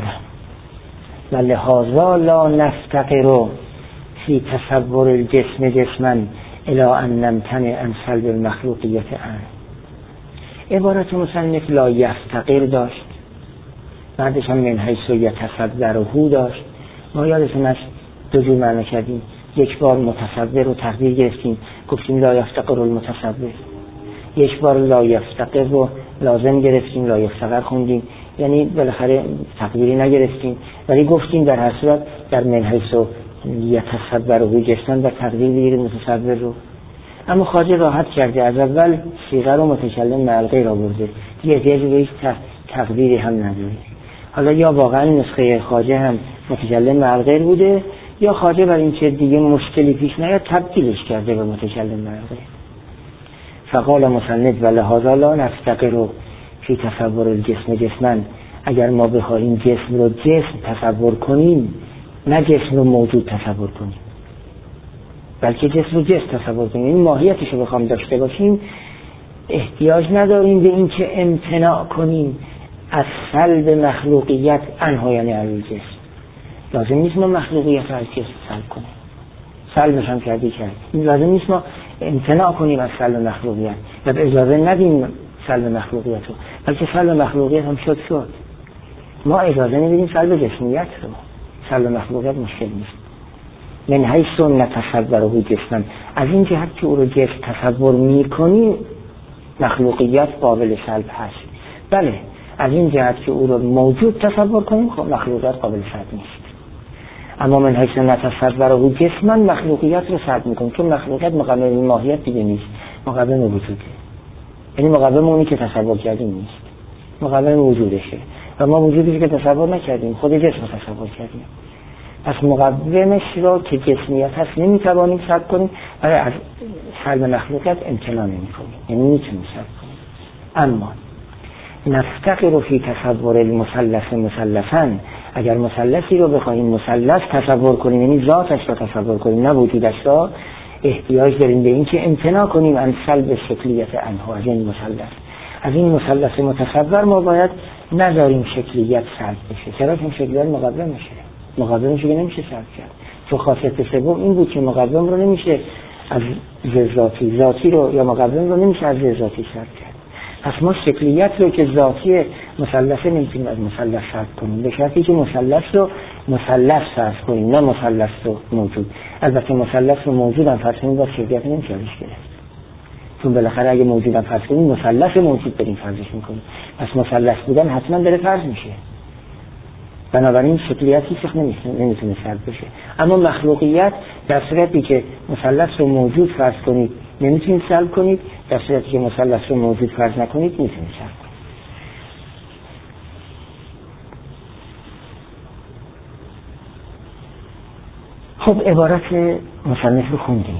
و لهذا لا نفتقر فی تصور الجسم جسما الى ان نمتنع عن سلب المخلوقیت عنه. عبارت مصنف لا یفتقر داشت، بعدش هم من حیث یتصوره داشت. ما یادتون است دو جور معنی کردیم، یک بار متصور رو تقدیر گرفتیم گفتیم لا یفتقر المتصور، یک بار لا یفتقر رو لازم گرفتیم لا یفتقر خوندیم، یعنی بالاخره تقدیری نگرفتیم، ولی گفتیم در هر صورت در من حیث یتصوره جسمن و تقدیر بگیریم متصور رو. اما خواجه راحت کرده، از اول صیغه رو متکلم مع الغیر آورده، دیگه احتیاج به هیچ تقدیری هم نداره. حالا یا واقعا نسخه خواجه هم متکلم مع الغیر بوده، یا خواجه بر این که دیگه مشکلی پیش نیاد تبدیلش کرده به متکلم مع الغیر. فقال مصنف و لهذا لا نفتقر فی تصور الجسم جسما، اگر ما بخواهیم جسم رو جسم تصور کنیم، نه جسم رو موجود تصور کنیم، بلکه جسم رو جسم تصور کنیم، این ماهیتش رو بخوام داشته باشیم، احتیاج نداریم به این که امتناع کنیم از سلب مخلوقیت عنه، یعنی از جسم. لازم نیست ما مخلوقیت رو از جسم سلب کنیم، سلبش هم کردی کرد. این لازم نیست ما امتناع کنیم از سلب مخلوقیت و به اجازه ندیم سلب مخلوقیت رو، بلکه سلب مخلوقیت هم شد شد ما اجازه نمیدیم سلب جسمیت رو. سلب مخلوقیت مشکل نیست. من حیث نتصوره جسما، از این جهت که او رو جسم تصور میکنی مخلوقیت قابل سلب هست. بله از این جهت که او رو موجود تصور کنیم خب مخلوقیت قابل سلب نیست. اما من حیث نتصوره جسما مخلوقیت رو سلب میکنیم، چون مخلوقیت مقوم ماهیت دیگه نیست، مقوم وجوده. یعنی مقوم اونی که تصور کردیم نیست، مقوم وجودشه و ما وجودی که تصور نکردیم، خود جسم رو تصور کردیم. پس مقومش رو که جسمیت هست نمیتوانیم سلب کنیم، ولی از سلب مخلوقیت امتناع نمی کنیم، یعنی میتونیم سلب کنیم. اما نفتقر فی تصور المثلث مثلثا، اگر مثلثی رو بخوایم مثلث تصور کنیم، یعنی ذاتش رو تصور کنیم نه وجودش را، احتیاج داریم به این که امتناع کنیم عن سلب شکلیت عنه، از این مثلث. از این مثلث متصور ما باید نداریم شکلیت سلب بشه، چرا که شکلیت مقوم میشه، مقومش رو نمیشه سلب کرد. چون خاصیت سوم این بود که مقوم رو نمیشه از ذاتی ذاتی رو یا مقوم رو نمیشه از ذاتی سلب کرد. پس ما شکلیت رو که ذاتی مثلث نمیتونیم از مثلث سلب کنیم، به شرطی که مثلث رو مثلث فرض کنیم نه مثلث رو موجود. البته مثلث رو موجود هم فرض کنیم با شکلیت نمیشه ازش گرفت، چون بالاخره اگه موجود هم فرض کنیم مثلث موجود بریم فرضش میکنیم، پس مثلث بودن حتما داره فرض میشه، بنابراین شکلیت هیچ نمیتونه سلب بشه. اما مخلوقیت در صورتی که مثلث رو موجود فرض کنید نمیتونید سلب کنید، در صورتی که مثلث رو موجود فرض نکنید میتونید سلب کنید. خب عبارت مصنف رو خوندیم.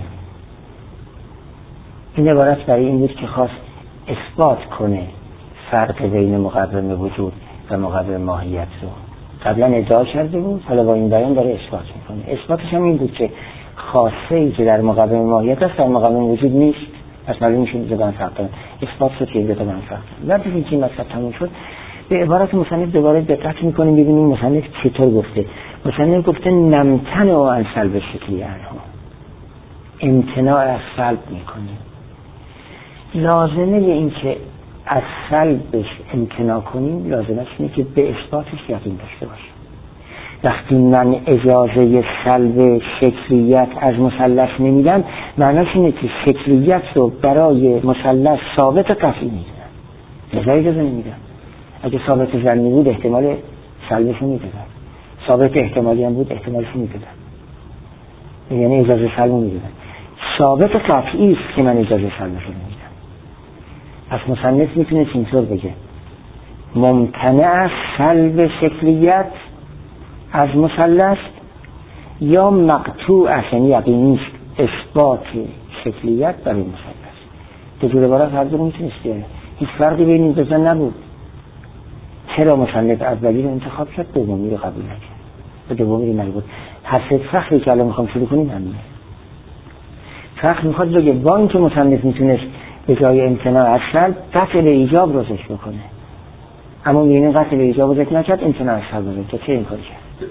این عبارت برای این بود که خواست اثبات کنه فرق بین مقوم وجود و مقوم ماهیت رو. قبلا ادعا کرده بود، حالا با این بیان داره اثبات میکنه. اثباتش هم این بود که خاصه ای که در مقوم ماهیت است در مقوم وجود نیست، پس معلوم میشه دو تا فرق داره. اثبات شد که دو تا فرق داره. بعد از اینکه مطلب تموم شد به عبارت مصنف دوباره دقت میکنیم ببینیم مصنف چطور گفته. مصنف گفته نمتنع عن سلب شکلی عنه، امتناع از سلب میکنیم. لازمه این که از سلبش امتناع کنیم لازمه اینه که به اثباتش یقین داشته باشیم. وقتی من اجازه سلب شکلیت از مثلث نمیدم معنیش اینه که شکلیت رو برای مثلث ثابت قطعی میدونم، لذا اجازه نمیدم. اگه ثابت ظنی بود احتمال سلبشو میدادن، ثابت احتمالی هم بود احتمالشو میدادن، یعنی اجازه سلبو میدادن. ثابت قطعی است که من اجازه سلبشو نمیدم. پس مصنف میتونه اینطور بگه ممتنع است سلب شکلیت از مثلث یا مقطوع است، یعنی یقینی است اثبات شکلیت برای مثلث. دو جور عبارت هر دو رو میتونست بیاره، هیچ فرقی بین این دو نبود. چرا مصنف اولی رو انتخاب کرد، دومی رو قبول نکرد، به دومی رو نگفت. حسد فخری که الان میخوام شروع کنیم همینه. فخر میخواد بگه با اینکه مصنف میتونست به جای امتناع از سلب قطع به ایجاب رو ذکر بکنه، اما میبینیم قطع به ایجاب رو ذکر نکرد، امتناع از سلب رو ذکر. چه این کاری کرد؟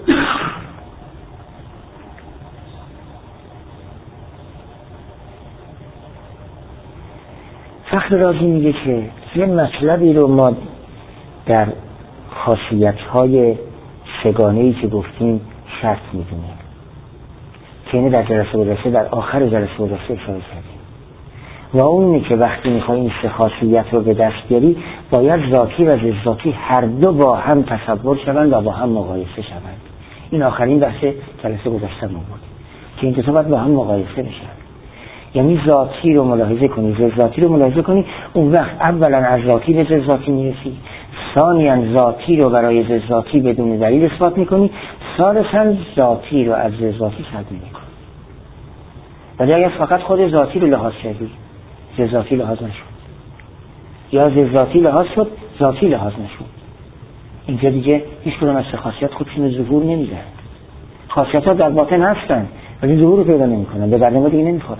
فخر رازی میگه که یه مطلبی رو ما در خاصیت‌های سگانه‌ای که گفتیم شرط میدونیم که اینه در جلسه گذشته در آخر جلسه گذشته اشاره کردیم، و اونه که وقتی میخوای این سه خاصیت رو به دست بیاری باید ذاتی و ضد ذاتی هر دو با هم تصور شوند و با هم مقایسه شوند. این آخرین بحث جلسه گذشته بود که این دو تا باید با هم مقایسه بشن. یعنی ذاتی رو ملاحظه کنی، ضد ذاتی رو ملاحظه کنی، اون وقت اولا از ذاتی به ضد ذاتی میرسی، ثانیاً ذاتی رو برای ضد ذاتی بدون دلیل اثبات میکنی، ثالثاً ذاتی رو از ضد ذاتی سلب میکنی. ولی اگر فقط خود ذاتی رو لحاظ کردی ضد ذاتی لحاظ نشد، یا ضد ذاتی لحاظ شد ذاتی لحاظ نشد، اینجا دیگه هیچ کدوم از خاصیت خودشون ظهور نمیدن. خاصیت‌ها در باطن هستن ولی ظهور پیدا نمیکنن، به برنامه دیگه نمیخورن.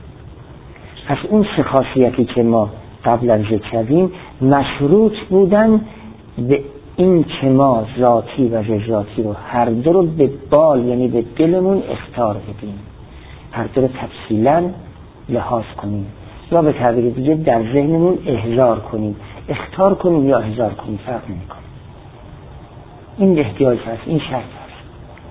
پس اون سه خاصیتی که ما قبلا ذکر کردیم مشروط بودن به این که ما ذاتی و ضد ذاتی رو هر دو رو به بال، یعنی به دلمون اختار بدیم، هر دو رو تفصیلا لحاظ کنیم، یا به تعبیر دیگه در ذهنمون احضار کنیم. اختار کنیم یا احضار کنیم فرق نمی‌کنه. این احتیاج هست، این شرط هست.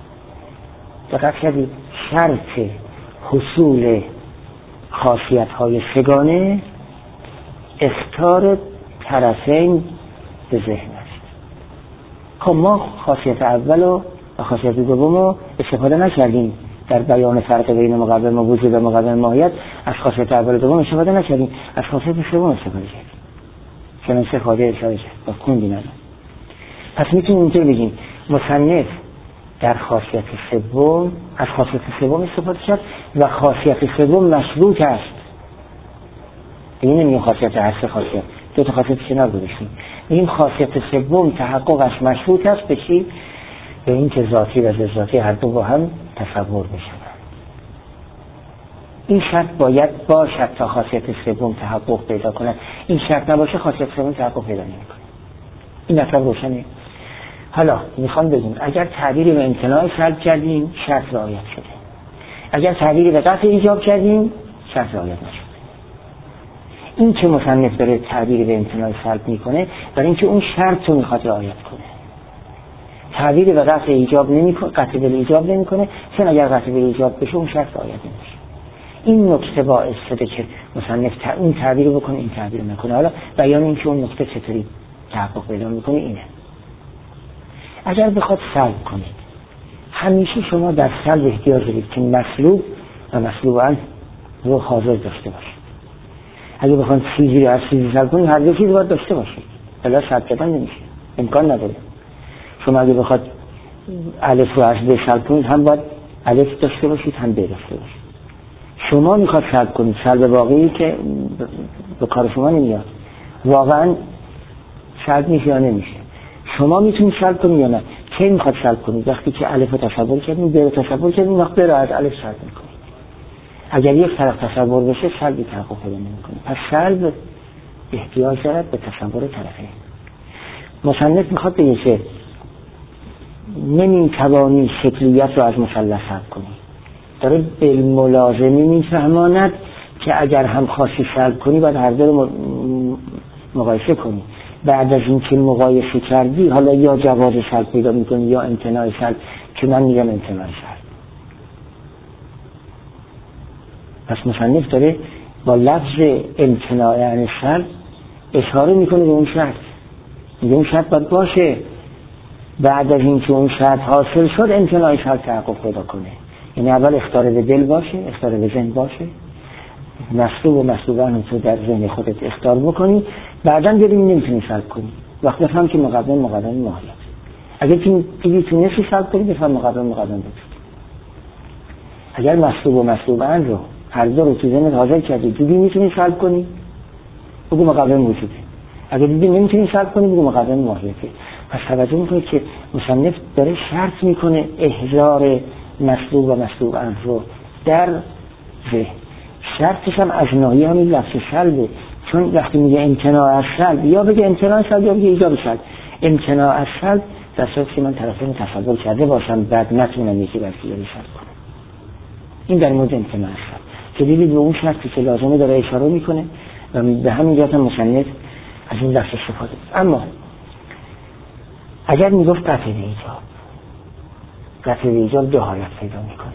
دقت کردید شرط حصول خاصیت‌های سگانه اختار طرفین به ذهن است. خب ما خاصیت اول و خاصیت دوم رو استفاده نکردیم در بیان فرق بین مقدم و وجود و مقدم ماهیت. از خاصیت اول و دوم استفاده نکردیم، از خاصیت سوم استفاده کردیم. چنان سه خاطر اشاره کرد با خوندیم الان. پس میتونیم اینطور بگیم مصنف در خاصیت سوم از خاصیت سوم استفاده کرد و خاصیت سوم مشروط است. این نمیگیم خاصیت هر سه خاصیت، دو تا خاصیت کنار گذاشتیم. این خاصیت سوم تحققش مشروط است به چی؟ به این که ذاتی و ضد ذاتی هر دو با هم تصور بشن. این شرط باید باشد تا خاصیت سوم تحقق پیدا کنه. این شرط نباشه خاصیت سوم تحقق پیدا نمیکنه. این مطلب روشنه. حالا میخوام بگیم اگر تعبیری به امتناع سلب کردیم شرط رعایت شده، اگر تعبیری به قطع ایجاب کردیم شرط رعایت نشده. این که مصنف داره تعبیری به امتناع سلب میکنه برای اینکه اون شرط رو میخواد رعایت کنه. تعبیری به قطع ایجاب نمیکنه، قطع به ایجاب نمیکنه، چون اگر قطع به ایجاب بشه اون شرط رعایت نمیشه. این نکته باعث شده که مصنف اون تعبیر رو بکنه این تعبیر رو نکنه. حالا بیان این که اون نکته چطوری تحقق پیدا میکنه اینه. اگر بخواد سلب کنید همیشه شما در سلب احتیاج دارید که مسلوب و مسلوباً رو حاضر داشته باشید. اگه بخواید چیزی رو از چیزی سلب کنید هر دو چیز باید داشته باشید، بلا سلب کردن نمیشه، امکان نداره. شما اگه بخواد الف رو از ب سلب کنید هم باید الف داشته باشید هم ب داشته باشید. شما میخواد سلب کنید سلب واقعی که به کار شما نمیاد، واقعاً سلب میشه یا نمیشه. شما میتونید سلب کنید یا نه. کی میخواد سلب کنید؟ وقتی که الف رو تصور کردید، ب رو تصور کردید، وقت ب رو از الف سلب میکنید. اگر یک طرف تصور بشه سلبی تحقق پیدا نمیکنه. پس سلب احتیاج دارد به تصور طرفین. مصنف میخواد بگه که نمیتوانی شکلیت رو از مثلث سلب کنی. داره بالملازمه میفهماند که اگر هم خاصی سلب کنی باید هر دو رو مقایسه کنی. بعد از این که مقایسه کردی حالا یا جواز سلب پیدا میکنی یا امتناع سلب، که من میگم امتناع سلب. پس مصنف داره با لفظ امتناع یعنی سلب اشاره میکنه به اون شرط. میگه اون شرط باید باشه. بعد از اینکه اون شرط حاصل شد امتناع شرط تحقق پیدا کنه. یعنی اول اختار به دل باشه، اختار به ذهن باشه، مطلوب و مطلوبه هم تو در ذهن خودت اختار بکنی، بعدا بریم نمیتونی سلب کنی. وقتی بفهم که مقدم مقدم ماهیت، اگر دیگه تونستی سلب کنی بفهم مقدم مقدم بود. اگر مطلوب و مطلوبه رو هر دو رو تو ذهنت حاضر کردی دیدی میتونی سلب کنی، بگو مقدم وجوده. اگر دیدی نمیتونی سلب کنی بگو مقدم ماهیته. پس توجه میکنید که مصنف داره شرط میکنه احضار مطلوب و مطلوب امر رو در ذهن. شرطش هم از ناحیه همین لفظ سلبه، چون وقتی میگه امتناع از سلب یا بگه امتناع از سلب یا بگه ایجاب سلب. امتناع از سلب در صورتی که من طرفین تصور کرده باشم بعد نتونم یکی بر دیگری سلب کنم. این در مورد امتناع از سلب که دیدید به اون شرطی که لازمه داره اشاره میکنه و به همین جهت هم مصنف از این لفظ استفاده. اما اگر میگفت قطع به ایجاب، قطع به ایجاب دو حالت پیدا میکنه.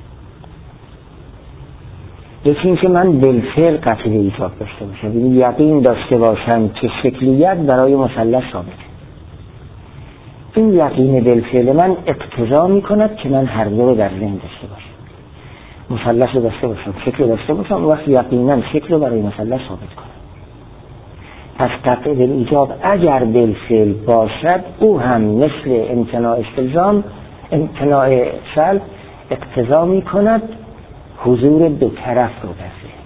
یکی این که من بالفعل قطع به ایجاب داشته باشم، یعنی یقین داشته باشم که شکلیت برای مثلث ثابته. این یقین بالفعل من اقتضا میکند که من هر دو رو در ذهن داشته باشم، مثلث رو داشته باشم، شکل داشته باشم، و وقت یقینا شکل رو برای مثلث ثابت کنم. پس قطع به ایجاب اگر بالفعل باشد او هم مثل امتناع استلزام، امتناع سلب اقتضا میکند حضور دو طرف رو در ذهن.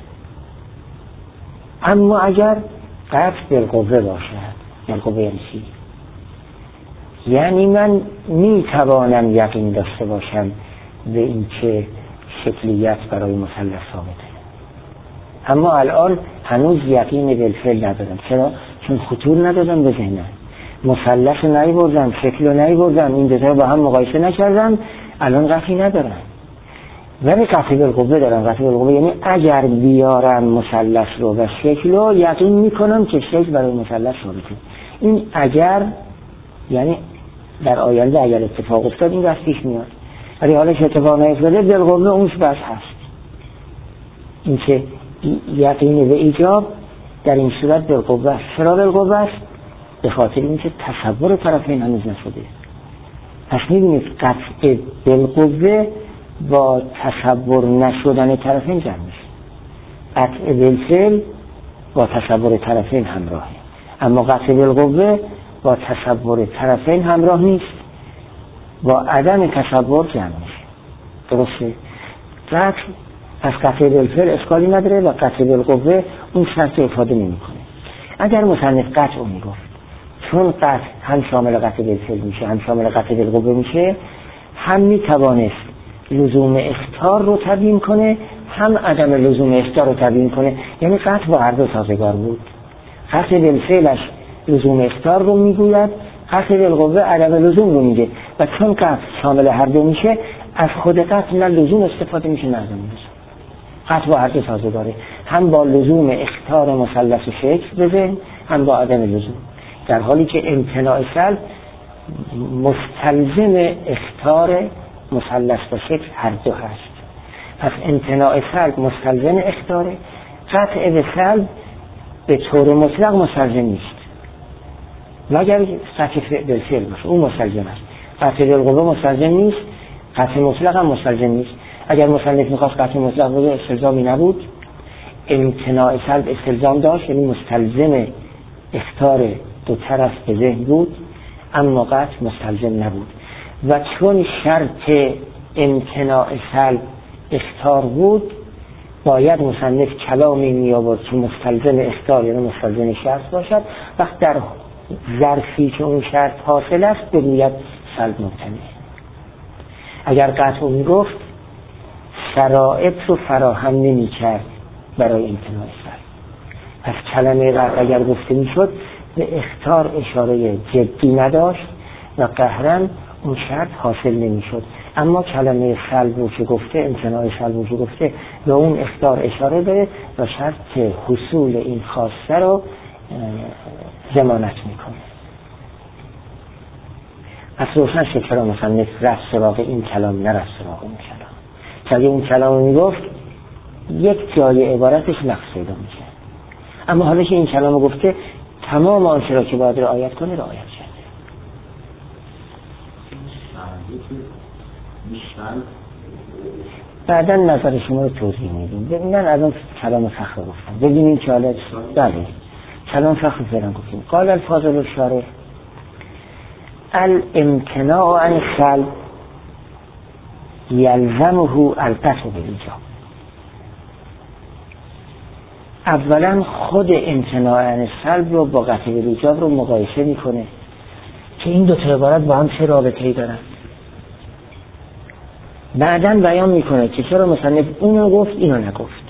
اما اگر قطع بالقوه باشد، بالقوه یعنی چی؟ یعنی من میتوانم یقین داشته باشم به این که شکلیت برای مثلث ثابته، اما الان هنوز یقین بالفعل ندارم. چرا؟ چون خطور ندادم به ذهنم، مثلث رو نیاوردم، شکل رو نیاوردم، این دو تا با هم مقایسه نکردم، الان قطعی ندارم. ولی قطعی بالقوه دارم. قطعی بالقوه یعنی اگر بیارم مثلث رو و شکل رو یقین میکنم که شکل برای مثلث ثابته. این اگر یعنی در آینده اگر اتفاق افتاد این دست پیش میاد، ولی حالا که اتفاق نیفتاده بالقوه اونش بس هست. این که یقین به ایجاب در این صورت بالقوه است. چرا بالقوه است؟ به خاطر اینکه تصور طرفین هنوز نشده. پس میبینید قطع بالقوه با تصور نشدن طرفین جمع میشه. قطع بالفعل با تصور طرفین همراهه، اما قطع بالقوه با تصور طرفین همراه نیست، با عدم تصور جمع میشه. درسته؟ قطع از قطع بالفعل اشکالی نداره و قطع بالقوه اون شرط افاده نمیکنه. اگر مصنف قطع رو میگفت چون قطع هم شامل قطع بالفعل میشه هم شامل قطع بالقوه میشه، هم میتوانست لزوم اختار رو تبیین کنه هم عدم لزوم اختار رو تبیین کنه. یعنی قطع با هر دو سازگار بود. قطع بالفعلش لزوم اختار رو میگوید، قطع بالقوه عدم لزوم رو میگه، و چون قطع شامل هر دو میشه از خود قطع نه لزوم استفاده میشه نه عدم لزوم. قطع با هر دو سازگاره، هم با لزوم اختار مثلث شکل بزن هم با عدم لزوم، در حالی که امتناع سلب مستلزم اختار مثلث و شکل هر دو هست. پس امتناع سلب مستلزم اختاره، قطع به سلب به طور مطلق مستلزم نیست، مگر قطع بالفعل باشه اون مستلزم است. قطع بالقوه مستلزم نیست، قطع مطلق هم مستلزم نیست. اگر مصنف میخواست قطع مطلق بگه استلزامی نبود، امتناع سلب استلزام داشت، یعنی مستلزم اختار دو طرف به ذهن بود، اما قطع مستلزم نبود. و چون شرط امتناع سلب اختار بود، باید مصنف کلامی می آورد که مستلزم اختار یعنی مستلزم شرط باشد. وقت در ظرفی که اون شرط حاصل است بگوید سلب ممتنع. اگر قطع می گفت شرایط رو فراهم نمی کرد برای امتناع سلب. پس کلمه قطع اگر گفته می شد به اختار اشاره جدی نداشت و قهرن اون شرط حاصل نمی شد. اما کلمه سلب رو که گفته، امتناع سلب رو که گفته، به اون اختار اشاره داره و شرط حصول این خواسته رو ضمانت میکنه. پس روشن شد چرا مصنف رفت سراغ این کلام نرفت سراغ اون کلام. که اگه اون کلام رو میگفت یک جای عبارتش نقص پیدا میشه، اما حالا که این کلام رو گفته تمام آنچه را که باید رعایت کنه رعایت کرده. که بیشتر بعدا نظر شما رو توضیح میدیم. من از اون کلام فخر گفتم ببینیم که حالا بله کلام فخر فعلا گفتیم. قال الفاضل الشارح الامتناع عن السلب یلزمه القطع بالایجاب. اولا خود امتناع عن السلب رو با قطع بالایجاب رو مقایسه میکنه که این دو تا عبارت با هم چه رابطه‌ای دارن. بعداً بیان میکنه که چرا مصنف اینو گفت اینو نگفت.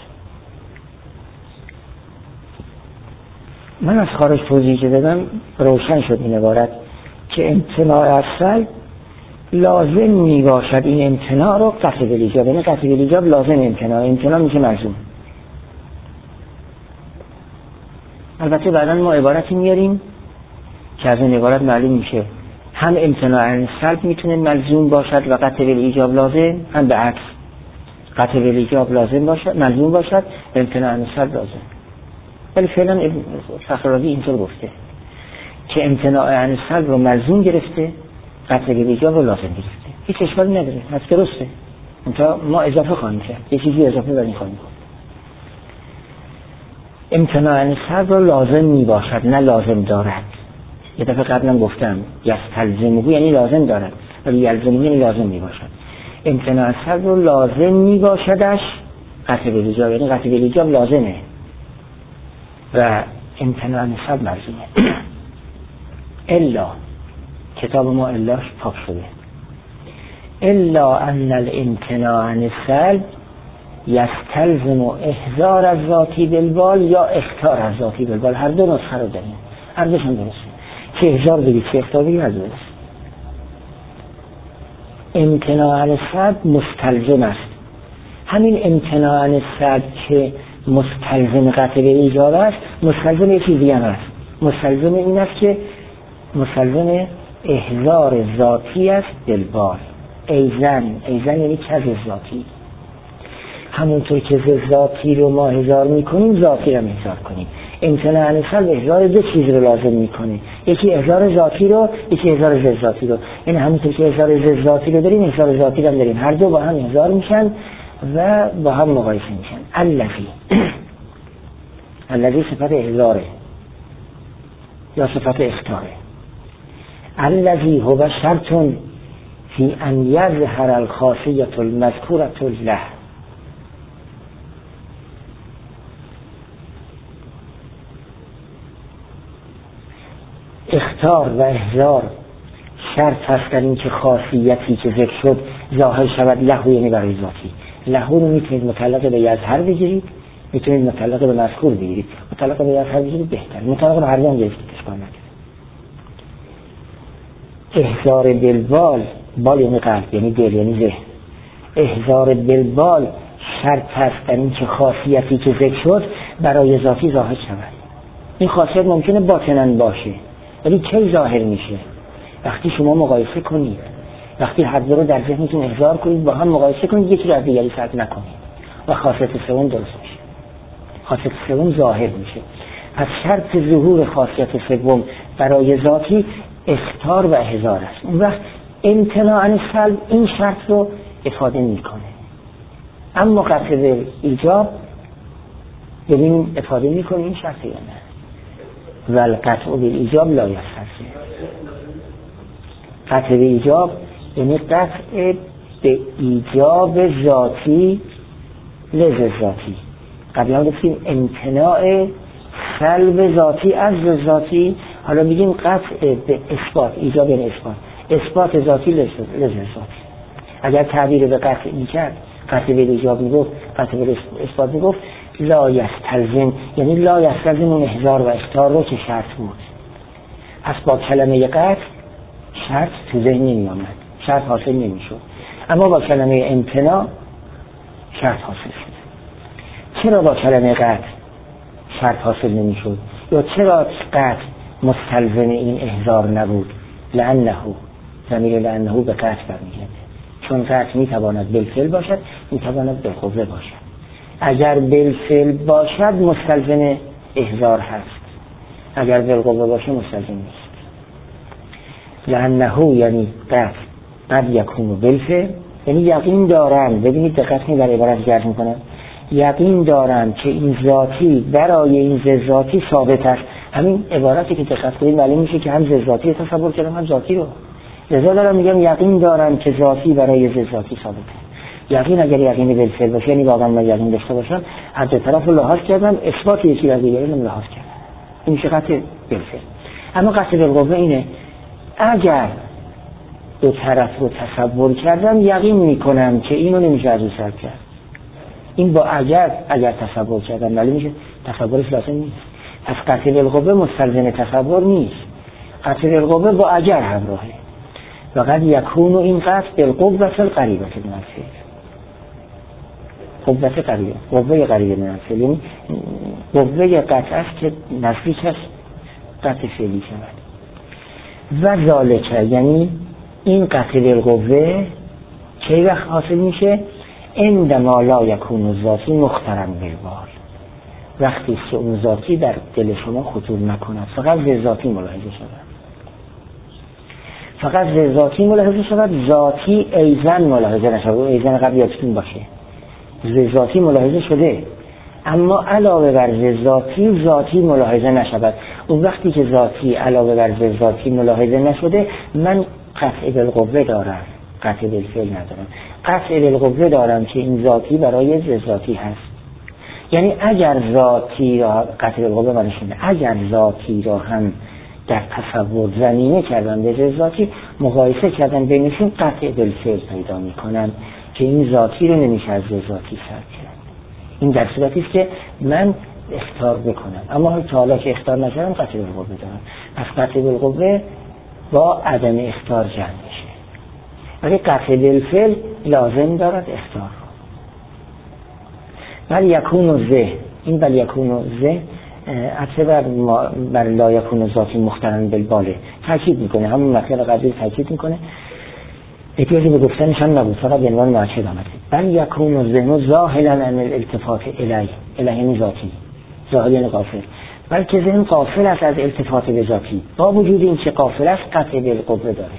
من از خارج توضیح که دادم روشن شد این عبارت که امتناع از سلب لازم می باشد این امتناع رو قطع بالایجاب، یعنی قطع بالایجاب لازم امتناع، امتناع میشه ملزوم. البته بعداً ما عبارتی میاریم که از این عبارت معلوم میشه هم امتناع عن السلب میتونه ملزوم باشد و قطع بالایجاب لازم، هم به عکس قطع بالایجاب لازم باشد ملزوم باشد امتناع عن السلب لازم. ولی فعلا فخررازی اینطور گفته که امتناع عن السلب رو ملزوم گرفته، قطع بالایجاب رو لازم گرفته. هیچ اشکالی نداره، پس درسته. اونجا ما اضافه خواهیم کرد، یه چیزی اضافه بر این خواهیم کرد. امتناع عن السلب رو لازم می باشد نه لازم دارد. یه دفعه قبلا گفتم یستلزمه یعنی لازم دارد ولی یلزمه یعنی لازم می باشد. امتناع عن السلب رو لازم می باشدش قطع بالایجاب، یعنی قطع بالایجاب لازمه و امتناع عن السلب ملزومه. الا کتاب ما الاش پاک شده. الا ان الامتناع عن السلب یستلزم احضار از ذاتی بالبال یا اختار از ذاتی بالبال. هر دو نسخه رو داریم، هر دوشون درسته. چه احضار بگید چه اختار بگید از درست. امتناع عن السلب مستلزم است. همین امتناع عن السلب که مستلزم قطع بالایجاب است مستلزم یه چیزی هم است. مستلزم این است که مستلزم احضار ذاتی است بالبال. ایزن ایزن یعنی کز ذاتی. همونطور که ذاتی رو ما احضار میکنیم ذاتی رو احضار کنیم. امتناع عن السلب احضار دو چیز رو لازم میکنه، یکی احضار ذاتی رو یکی احضار ضد ذاتی رو. یعنی همونطور که احضار ضد ذاتی رو داریم احضار ذاتی رو داریم، هر دو با هم احضار میشن و با هم مقایسه میشن. الذی الذی صفت احضاره یا صفت اختاره. الذی هو شرط فی ان یظهر الخاصیة المذکورة له. اختار و احضار شرط هست در این که خاصیتی که ذکر شد ظاهر شود له، یعنی برای ذاتی. له رو میتونید متعلق به یظهر بگیرید، میتونید متعلق به مذکور بگیرید. متعلق به یظهر بگیرید بهتر، متعلق به هر دو هم گرفتید اشکال نداره. احضار بالبال، بال یعنی قلب یعنی دل یعنی ذهن. احضار بالبال شرط هست در این که خاصیتی که ذکر شد برای ذاتی ظاهر شود. این خاصیت ممکنه باطناً باشه ولی کی ظاهر میشه؟ وقتی شما مقایسه کنید، وقتی هر دو رو در ذهنتون احضار کنید با هم مقایسه کنید، یکی رو از دیگری فرق نکنید و خاصیت سوم درست میشه، خاصیت سوم ظاهر میشه. پس شرط ظهور خاصیت سوم برای ذاتی اختار و احضار است. اون وقت امتناع عن السلب این شرط رو افاده میکنه، اما قطع بالایجاب ببین افاده میکنه این شرط یا نه. والقطع بالایجاب لا یستلزم. قطع بالایجاب یعنی قطع به ایجاب ذاتی لذت ذاتی. قبلا گفتیم امتناع سلب ذاتی از ذاتی، حالا میگیم قطع به اثبات. ایجاب یعنی اثبات، اثبات ذاتی لذت ذاتی. اگر تعبیر به قطع میکرد، قطع به ایجاب میگفت، قطع به اثبات میگفت لا یستلزم، یعنی لا یستلزم اون احضار و اختار رو که شرط بود. پس با کلمه قطع شرط تو ذهن نمی آمد، شرط حاصل نمی شد. اما با کلمه امتناع شرط حاصل شد. چرا با کلمه قطع شرط حاصل نمی شد؟ یا چرا قطع مستلزم این احضار نبود؟ لأنه، ضمیر لأنه به قطع برمیگرده، چون قطع می تواند بالفعل باشد، می تواند بالقوه باشد. اگر بالفعل باشد مستلزم احضار هست، اگر بالقوه باشه مستلزم نیست. لأنه یعنی قطع قد یکون بالفعل، یعنی یقین دارن. ببینید دقت کنید در عبارت گرد میکنم، یقین دارن که این ذاتی برای این ضد ذاتی ثابت است. همین عبارتی که دقت کنید معلوم میشه که هم ضد ذاتی تصور کردم هم ذاتی رو. لذا دارم میگم یقین دارن که ذاتی برای ضد ذاتی ثابت است. یقین اگر یقین بالفعل باشه، یعنی واقعا من یقین داشته باشم، هر دو طرف رو لحاظ کردم، اثبات یکی از دیگری رو لحاظ کردم، این میشه قطع بالفعل. اما قطع بالقوه اینه اگر دو طرف رو تصور کردم یقین میکنم که اینو نمیشه از او صرف کرد. این با اگر اگر تصور کردم ولی میشه تصورش لازم نیست. پس قطع بالقوه مستلزم تصور نیست، قطع بالقوه با اگر همراهه. و قد یکون این قطع بالقوه القریبه من الفعل، قوه قریبه، قوه قریبه من الفعل، یعنی قوه قطع است که نزدیک است قطع فعلی شود. و ذالکه یعنی این قطع بالقوه چه وقت حاصل میشه؟ عندما لا یکون ذاتی مخترن بالبال، وقتی که اون ذاتی در دل شما خطور نکند، فقط ذاتی ملاحظه شود، فقط ذاتی ملاحظه شود، ذاتی ایزن ملاحظه نشود. ایزن قبل یادتون باشه ذاتی ملاحظه شده اما علاوه بر ذاتی ذاتی ملاحظه نشود. اون وقتی که ذاتی علاوه بر ذاتی ملاحظه نشده من قطع بالقوه دارم، قطع بالفعل ندارم. قطع بالقوه دارم که این ذاتی برای ذاتی هست. یعنی اگر ذاتی را قطع بالقوه منشونه، اگر ذاتی را هم در تصور زمینه کردن به ذاتی، مقایسه کردن بینشون، قطع بالفعل پیدا میکنن که این ذاتی رو نمیشه از ذاتی صرف کرد. این در صورتی است که من اختیار بکنم، اما تا حالا که اختیار نکردم قطع بالقوه دارم. پس قطع بالقوه با عدم اختیار جمع میشه، ولی قطع بالفعل لازم دارد اختیار. بل یکون زه، این بل یکون زه عطفه بر, بر لا یکون ذاتی مخترن بالباله تاکید میکنه، همون مطلب قبلی تاکید میکنه، احتیاجی به گفتنش هم نبود، فقط به عنوان معشد آمده. بل یکون ذهن ظاهلا عن الالتفات الی، الی یعنی ذاتی، ظاهر یعنی غافل، بلکه ذهن غافل است از التفات به ذاتی، با وجود این که غافل است قطع بالقوه داره.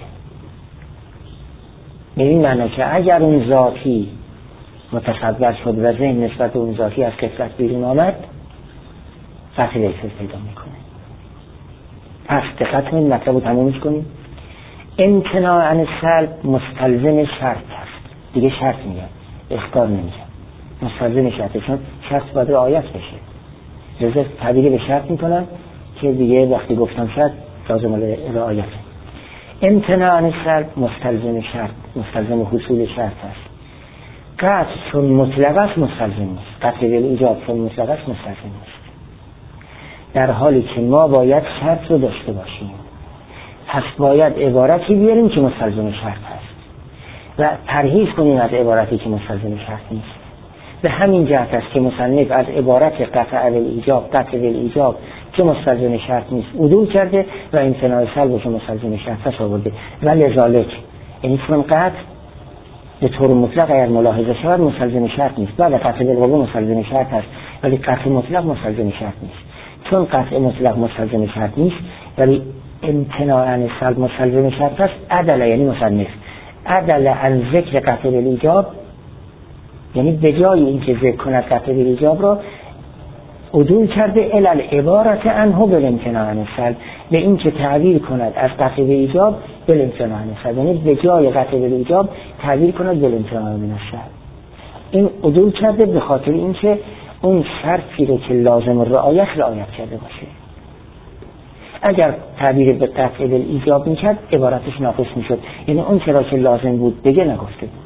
به این معنی که اگر اون ذاتی متصور شد و ذهن نسبت به اون ذاتی از کثرت بیرون آمد، قطع بالفعل پیدا میکنه. پس دقت کنید مطلب رو تمومش کنید. امتناع عن السلب مستلزم شرط است، دیگه شرط میگم، اختیار نمیگم، مستلزم شرطه، چون شرط باید رعایت بشه. لذا تعبیر به شرط میکنم که دیگه وقتی گفتم شرط لازم رعایت. امتناع عن السلب مستلزم شرط، مستلزم حصول شرط است. قطع چون مطلق است مستلزم نیست، قطع بالایجاب چون مطلق است مستلزم نیست، در حالی که ما باید شرط رو داشته باشیم. پس باید عبارتی بیاریم که مستلزم شرط هست و پرهیز کنیم از عبارتی که مستلزم شرط نیست. به همین جهت است که مصنف از عبارت قطع بالایجاب، قطع بالایجاب که مستلزم شرط نیست عدول کرده و امتناع سلب که مستلزم شرط آورده. و لذالک یعنی چون قطع به طور مطلق اگر ملاحظه شود مستلزم شرط نیست، بله قطع بالقوه مستلزم شرط هست ولی قطع مطلق مستلزم شرط نیست. چون قطع مطلق مستلزم شرط نیست ولی امتناع عن السلب مستلزم شرط است، عدل یعنی مصنف عدل عن ذکر قطع بالایجاب، یعنی به جای اینکه ذکر کند قطع بالایجاب را عدول کرده الی العبارت عنه بالامتناع عن السلب، به این که تعبیر کند از قطع بالایجاب بالامتناع عن السلب، یعنی به جای قطع بالایجاب تعبیر کند بالامتناع عن السلب. این عدول کرده به خاطر اینکه اون شرطی رو که لازم رعایت رعایت کرده باشه. اگر تعبیر به قطع بالایجاب میکرد عبارتش ناقص میشد، یعنی اون چرا که لازم بود بگه نگفته بود.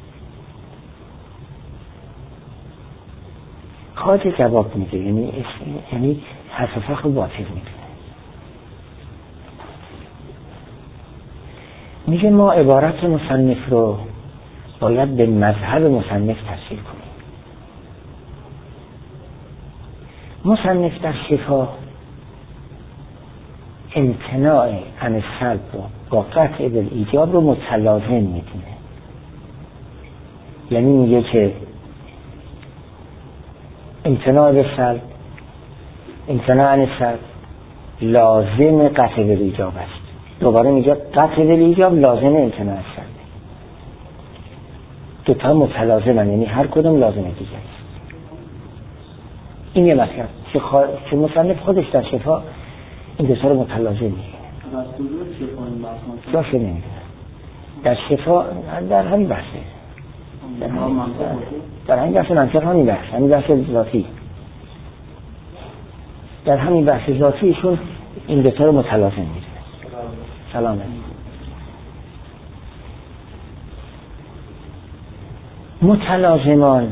خواهد جواب میده، یعنی یعنی حرف فخر باطل میده. میگه ما عبارت مصنف رو باید به مذهب مصنف تفسیر کنیم. مصنف در شفا امتناع عن السلب رو با قطع بالایجاب رو متلازم میدونه، یعنی میگه که امتناع بالسلب، امتناع عن السلب لازم قطع بالایجاب است. دوباره میگه قطع بالایجاب لازم امتناع السلب. دوتا متلازمن، یعنی هر کدوم لازم دیگه است. این یه مطلب که, خوا... که مصنف خودش در شفا این دوتا رو متلازم میگه. جاشه نمیدونم در شفا در همین بحثه، در همین در همین بحث منطق همین بحث همین بحث ذاتی در همین بحث ذاتی ایشون این دوتا رو متلازم میگه. سلام علیکم. متلازمان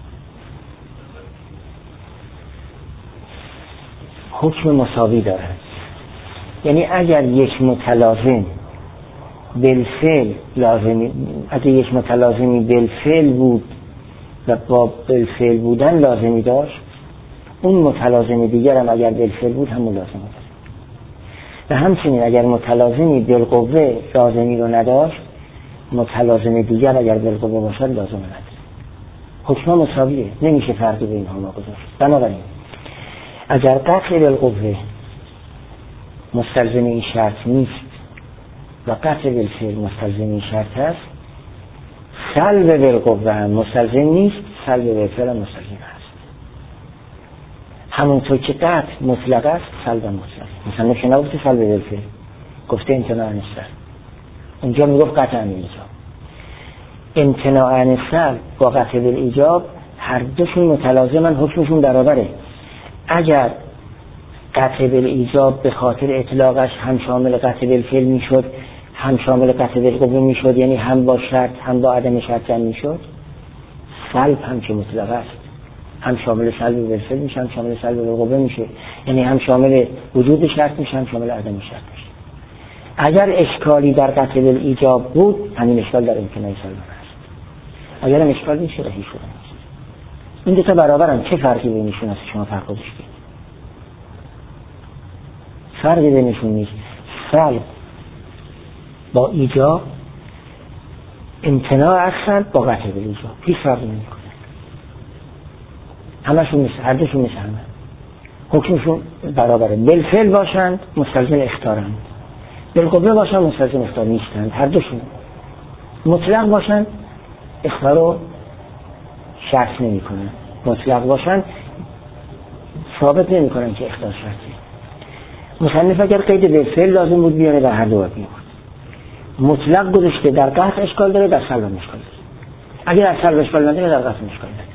حکم مساوی دارند، یعنی اگر یک متلازم بالفعل لازمی اگر یک متلازمی بالفعل بود و با بالفعل بودن لازمی داشت، اون متلازم دیگر هم اگر بالفعل بود همون لازمی داشت. و همچنین اگر متلازمی بالقوه لازمی رو نداشت، متلازم دیگر اگر بالقوه باشد لازم نداره. حکم مساویه، نمیشه فرقی بین اینها گذاشت. بنابراین اگر قطع بالقوه مستلزم این شرط نیست و قطع بالفعل مستلزم این شرط است، سلب بالقوه هم مستلزم نیست، سلب بالفعل هم مستلزم است. همونطور که قطع مطلق است، سلب مطلق. مثلا نشه نگفته سلب بالفعل، گفته امتناع عن السلب. اونجا میگفت قطع عن الایجاب. امتناع عن السلب با قطع بالایجاب هر دوشون متلازمن، حکمشون برابره. اگر قطع بالایجاب به خاطر اطلاقش هم شامل قطع بالفعل میشد، هم شامل قطع بالقوه میشد، یعنی هم با شرط هم با عدم شرط هم میشد، سلب هم که مطلق است هم شامل سلب بالفعل میشه، هم شامل سلب بالقوه میشه، یعنی هم شامل وجود شرط میشه، هم شامل عدم شرط میشه. اگر اشکالی در قطع بالایجاب بود، همین اشکال در امتناع سلب است. اگر هم اشکال نیست، رهی شده است. این دو تا برابرن. چه فرقی بینشون است؟ شما فرق گذاشتید. فرقی بینشون نیست. سلب با ایجاب، امتناع از سلب با قطع بالایجاب هیچ فرقی نمیکنه. همشون مثل هر دوشون مثل همه، حکمشون برابره. بالفعل باشند مستلزم اختارند، بالقوه باشند مستلزم اختار نیستند. هر دوشون مطلق باشند اختار رو شرط نمی کنن، مطلق باشند ثابت نمی کنن که اختار شرطی. مصنف اگر قید بالفعل لازم بود بیاره در هر دو باید میبود. مطلق گذاشته در قطع اشکال داره، در سلب اشکال داره. اگر در سلب اشکال نداره در قطع اشکال داره.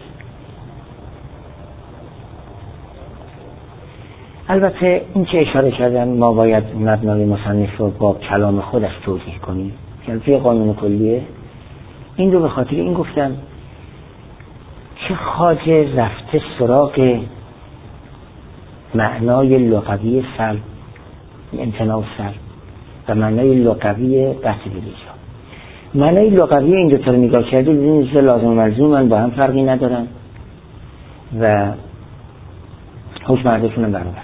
البته این که اشاره کردن ما باید مبنای مصنف رو با کلام خودش توضیح کنیم که توی قانون کلیه. این رو به خاطر این گفتم که خواجه رفته سراغ معنای لغوی سلب، امتناع سلب، و معنای لغوی قطع بالایجاب. معنای لغوی این دو تا رو نگاه کرده ببینید لازم و ملزوم من با هم فرقی ندارن و حکم هردوشون هم برابر.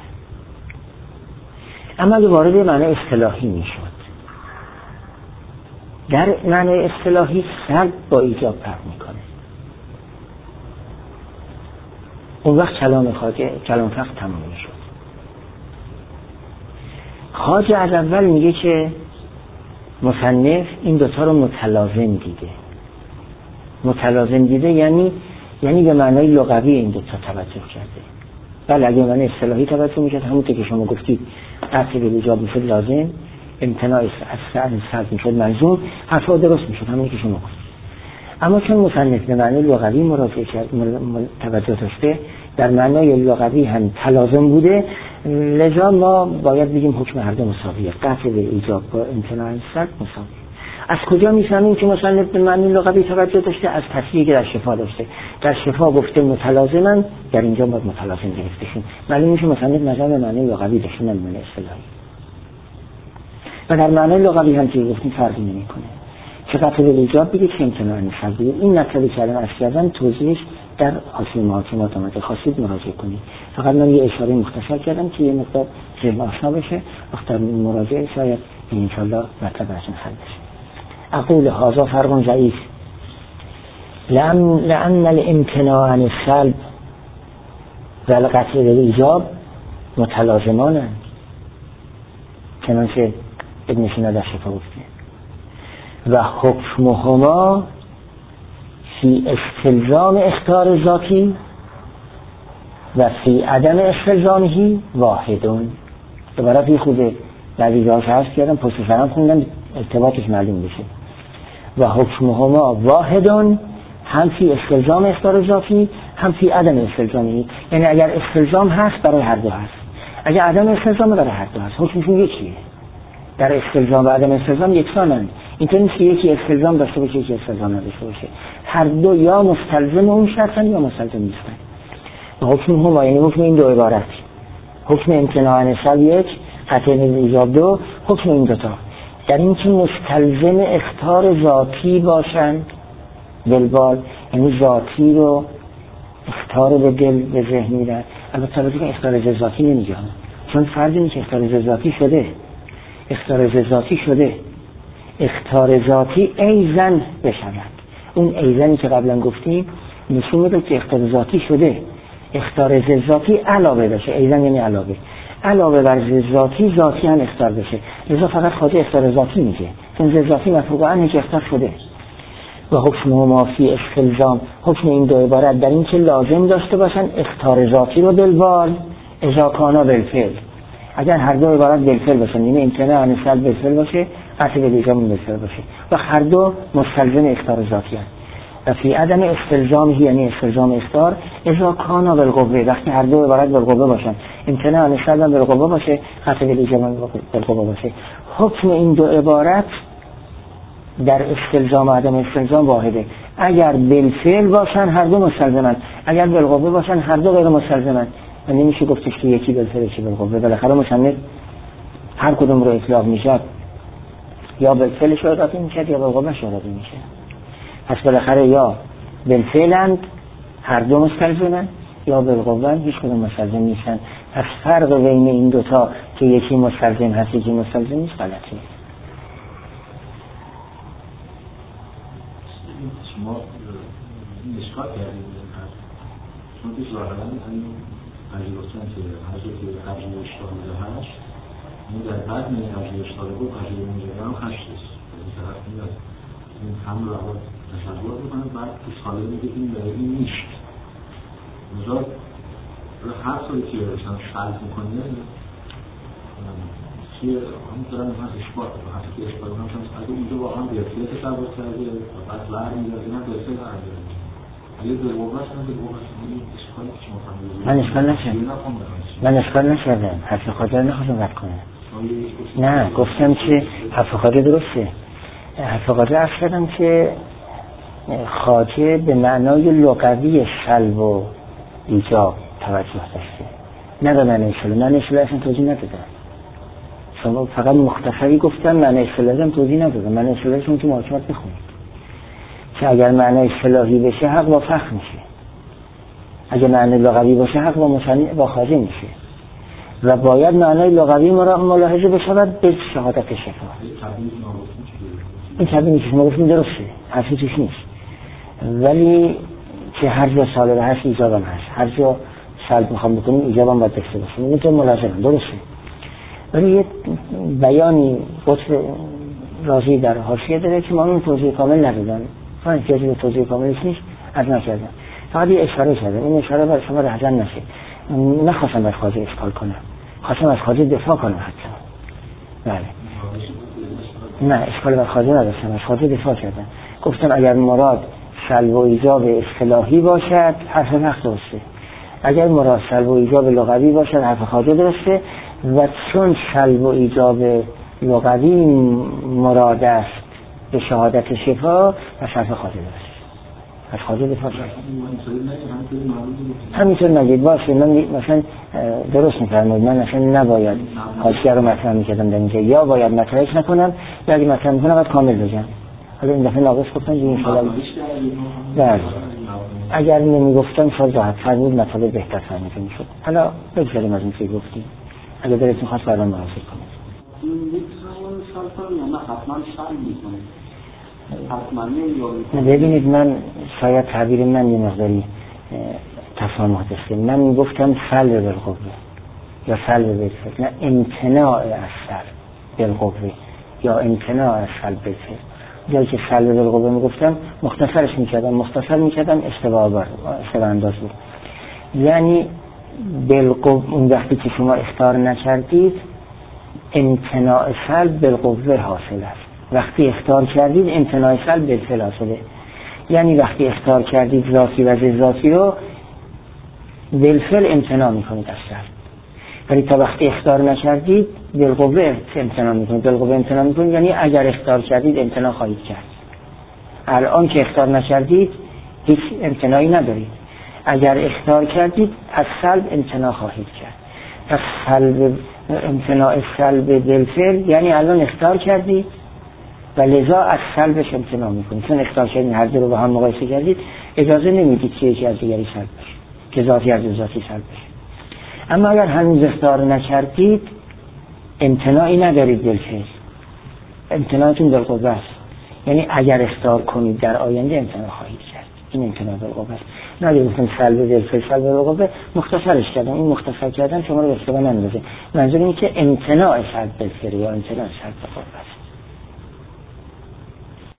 اما اگه وارد معنای اصطلاحی میشد، در معنای اصطلاحی سلب با ایجاب فرق میکنه. اون وقت کلام خواجه کلام فقه تمام میشد. خواجه از اول میگه که مصنف این دوتا رو متلازم دیده. متلازم دیده یعنی یعنی به معنای لغوی این دوتا توجه کرده. بله اگه معنای اصطلاحی توجه میکرد همونطور که شما گفتید قطع بالایجاب میشد لازم، امتناع از سلب میشد ملزوم، حرفا درست میشد همونی که شما گفتید. اما چون مصنف به معنای لغوی مراجعه کرد، توجه داشته، در معنای لغوی هم تلازم بوده، لذا ما باید بگیم حکم هر دو مساویه. قطع بالایجاب با امتناع از سلب مساویه. از کجا میفهمیم که مصنف به معنای لغوی توجه داشته؟ از تصریحی که در شفا داشته. در شفا گفته متلازمن، در اینجا باید متلازم گرفتشون. معلوم میشه مصنف نظر به معنای لغوی داشته، نه به معنای اصطلاحی. و در معنای لغوی هم که گفتیم فرقی نمیکنه. چه قطع بالایجاب بگید که امتناع از سلب بگید. این مطلبی که الان عرض کردم توضیحش در حاشیه محاکمات آمده، خواستید مراجعه کنید. فقط من یه اشاره مختصر کردم که یه مقدار ذهن آشنا بشه، وقت در مراجعه شاید ان شاء الله مطلب براتون حل بشه. اقول هذا فرق ضعیف لأن لأن الامتناع عن السلب و القطع بالایجاب متلازمانند، چنانچه ابن سینا در شفا گفته. و حکمهما فی استلزام اختار ذاتی و فی عدم استلزامهی واحدون. عبارت یه خوده لذیذهاش هست کردم پشت سرم خوندم ارتباطش معلوم بشه. و حکمهما واحدون، هم فی استلزام اختار ذاتی هم فی عدم استلزامهی. یعنی اگر استلزام هست برای هر دو هست، اگر عدم استلزام برای هر دو هست، حکمشون یکیه. در استلزام و عدم استلزام یکسانند. اینطور نیست که یکی استلزام داشته باشه یکی استلزام نداشته باشه، هر دو یا مستلزم اون شرطن یا مستلزم نیستن. حکم هما یعنی حکم این دو عبارت، حکم امتناع عن سلب یک، قطع ایجاب دو، حکم این دوتا در این که مستلزم اختار ذاتی باشند دلبال، یعنی ذاتی رو اختار به دل به ذهن میدن. البته البته که اختار ذاتی نمیگم، چون فرض اینه که اختار ذاتی شده، اختار ذاتی شده، اختار ذاتی ایزن بشود. اون ایزنی که قبلا گفتیم نشون میده که اختار ذاتی شده، اختار ذاتی علاوه بشه. ایزن یعنی علاوه، علاوه بر ذاتی ذاتی هم اختار بشه. لذا فقط خود اختار ذاتی میگه، چون ذاتی مفروغ عنه که اختار شده. و حکم ما فی استلزام، حکم این دو عبارت در این که لازم داشته باشن اختار ذاتی رو دلبال اذا کانا بالفعل. اگر هر دو عبارت بالفعل باشن، یعنی امتناع عن سلب بالفعل باشه، قطع بالایجاب بالفعل باشه، و هر دو مستلزم اختار ذاتی هست. و فی عدم استلزام یعنی استلزام اختار اذا کانا بالقوه، وقتی هر دو عبارت بالقوه باشن، امتناع عن سلب بالقوه باشه، قطع بالایجاب بالقوه باشه. حکم این دو عبارت در استلزام و عدم استلزام واحده. اگر بالفعل باشن هر دو مستلزمن، اگر بالقوه باشن هر دو غیر مستلزمن. و نمیشه گفتش که یکی بالفعل یکی بالقوه. بالاخره مصنف هر کدوم رو اطلاق میشد یا بالفعل شهادت میشد یا بالقوه شهادت میشه. پس بالاخره یا بالفعلند هر دو مستلزمن یا بالقوه هیچ کدوم مستلزم نیستن. پس فرق بین این دوتا که یکی مستلزم هست یکی مستلزم نیست غلطه. شما این اشکال کردید چون که ظاهرا این پذیرفتن که حضرت قبل اشتاده هشت این در بعد این قبل اشتاده بود قبل اونجا هم هشت است این طرف میاد این هم رو اول تصور بکنه بعد تو ساله میگه این برای این نیست اونجا هر سالی که شرط میکنه که همون دارم من اشباط رو هست که اشباط رو همچنان اگه اونجا واقعا بیرفیه تصور کرده و بعد لعر میگرد این هم بیرفیه قرار داره اگه در واقعش هم در واقعش این اشکالی که شما فهمیدید من اشکال نشدم من اشکال نشدم حرف خاطر نخواستم رد کنم. نه گفتم که حرف خاطر درسته. حرف خاطر عرض کردم که خاطر به معنای لغوی سلب و ایجاب توجه داشته، نه به معنی اصطلاحی. من اصطلاحی اصلا توضیح ندادم، شما فقط مختصری گفتم معنی اصطلاحی هم توضیح ندادم. معنی اصطلاحیشون تو محاکمات بخونید که اگر معنی اصطلاحی بشه حق با فخر میشه، اگر معنی لغوی باشه حق با مصنع با خواجه میشه و باید معنی لغوی ملاحظه بشود به شهادت شفا. این تبیینی که شما گفتیم درسته، حرفی توش نیست، ولی که هر جا سالب هست ایجابم هست، هر جا سلب میخوام بکنیم ایجابم باید داشته باشیم. این تو ملاحظه درسته، ولی یه بیانی قطب رازی در حاشیه داره که من اون توضیح کامل ندادم، من احتیاجی به توضیح کاملش نیست از نکردم، فقط یه اشاره کردم. این اشاره برای شما رهزن نشه. نخواستم از خواجه اشکال کنم، خواستم از خواجه دفاع کنم حتی. بله نه اشکال بر خواجه نداشتم، از خواجه دفاع کردم. گفتم اگر مراد سلب و ایجاب اصطلاحی باشد حرف حق درسته، اگر مراد سلب و ایجاب لغوی باشد حرف خواجه درسته، و چون سلب و ایجاب لغوی مراد است به شهادت شفا و حرف خواجه درسته. از خواجه دفاع کردم. همینطور نگید باشه. من مثلا درست میفرمایید، من مثلا نباید حاشیه رو مطرح میکردم در اینجا، یا باید مطرحش نکنم یا اگه مطرح میکنم باید کامل بگم. حالا این دفعه ناقص گفتم که انشاءالله بله اگر نمیگفتم شاید راحت فرمود مطلب بهتر فهمیده میشد. حالا بگذاریم از این که گفتیم، اگه دلتون خواست برام محاسب کنید. ببینید من شاید تعبیر من یه مقداری تفاهم داشته. من میگفتم سلب بالقوه یا سلب بالفعل، نه امتناع از سلب بالقوه یا امتناع از سلب بالفعل. جایی که سلب بالقوه میگفتم مختصرش میکردم، مختصر میکردم استوا بر استوا انداز بود. یعنی بالقوه اون وقتی که شما اخطار نکردید امتناع سلب بالقوه حاصل است. وقتی اخطار کردید امتناع سلب بالفعل حاصله. یعنی وقتی اخطار کردید ذاتی و ضد ذاتی رو بالفعل امتناع میکنید از سلب، ولی تا وقتی اخطار نکردید بالقوه امتناع میکنید. بالقوه امتناع میکنید یعنی اگر اخطار کردید امتناع خواهید کرد. الان که اخطار نکردید هیچ امتناعی ندارید، اگر اخطار کردید از سلب امتناع خواهید کرد. پس سلب امتناع سلب بالفعل یعنی الان اخطار کردید و لذا از سلبش امتناع میکنید. چون اخطار کردید هر دو رو با هم مقایسه کردید اجازه نمیدید که یکی از دیگری سلب بشه، که ذاتی از ذاتی سلب بشه. اما اگر هنوز اخطار نکردید امتناعی ندارید بالفعل، امتناعتون بالقوه است. یعنی اگر اخطار کنید در آینده امتناع خواهید کرد. این امتناع بالقوه است. نه گفتم سلب بالفعل سلب بالقوه، مختصرش کردم. این مختصر کردن شما رو به اشتباه نندازه. منظور اینه که امتناع سلب بالفعل یا امتناع سلب بالقوه است.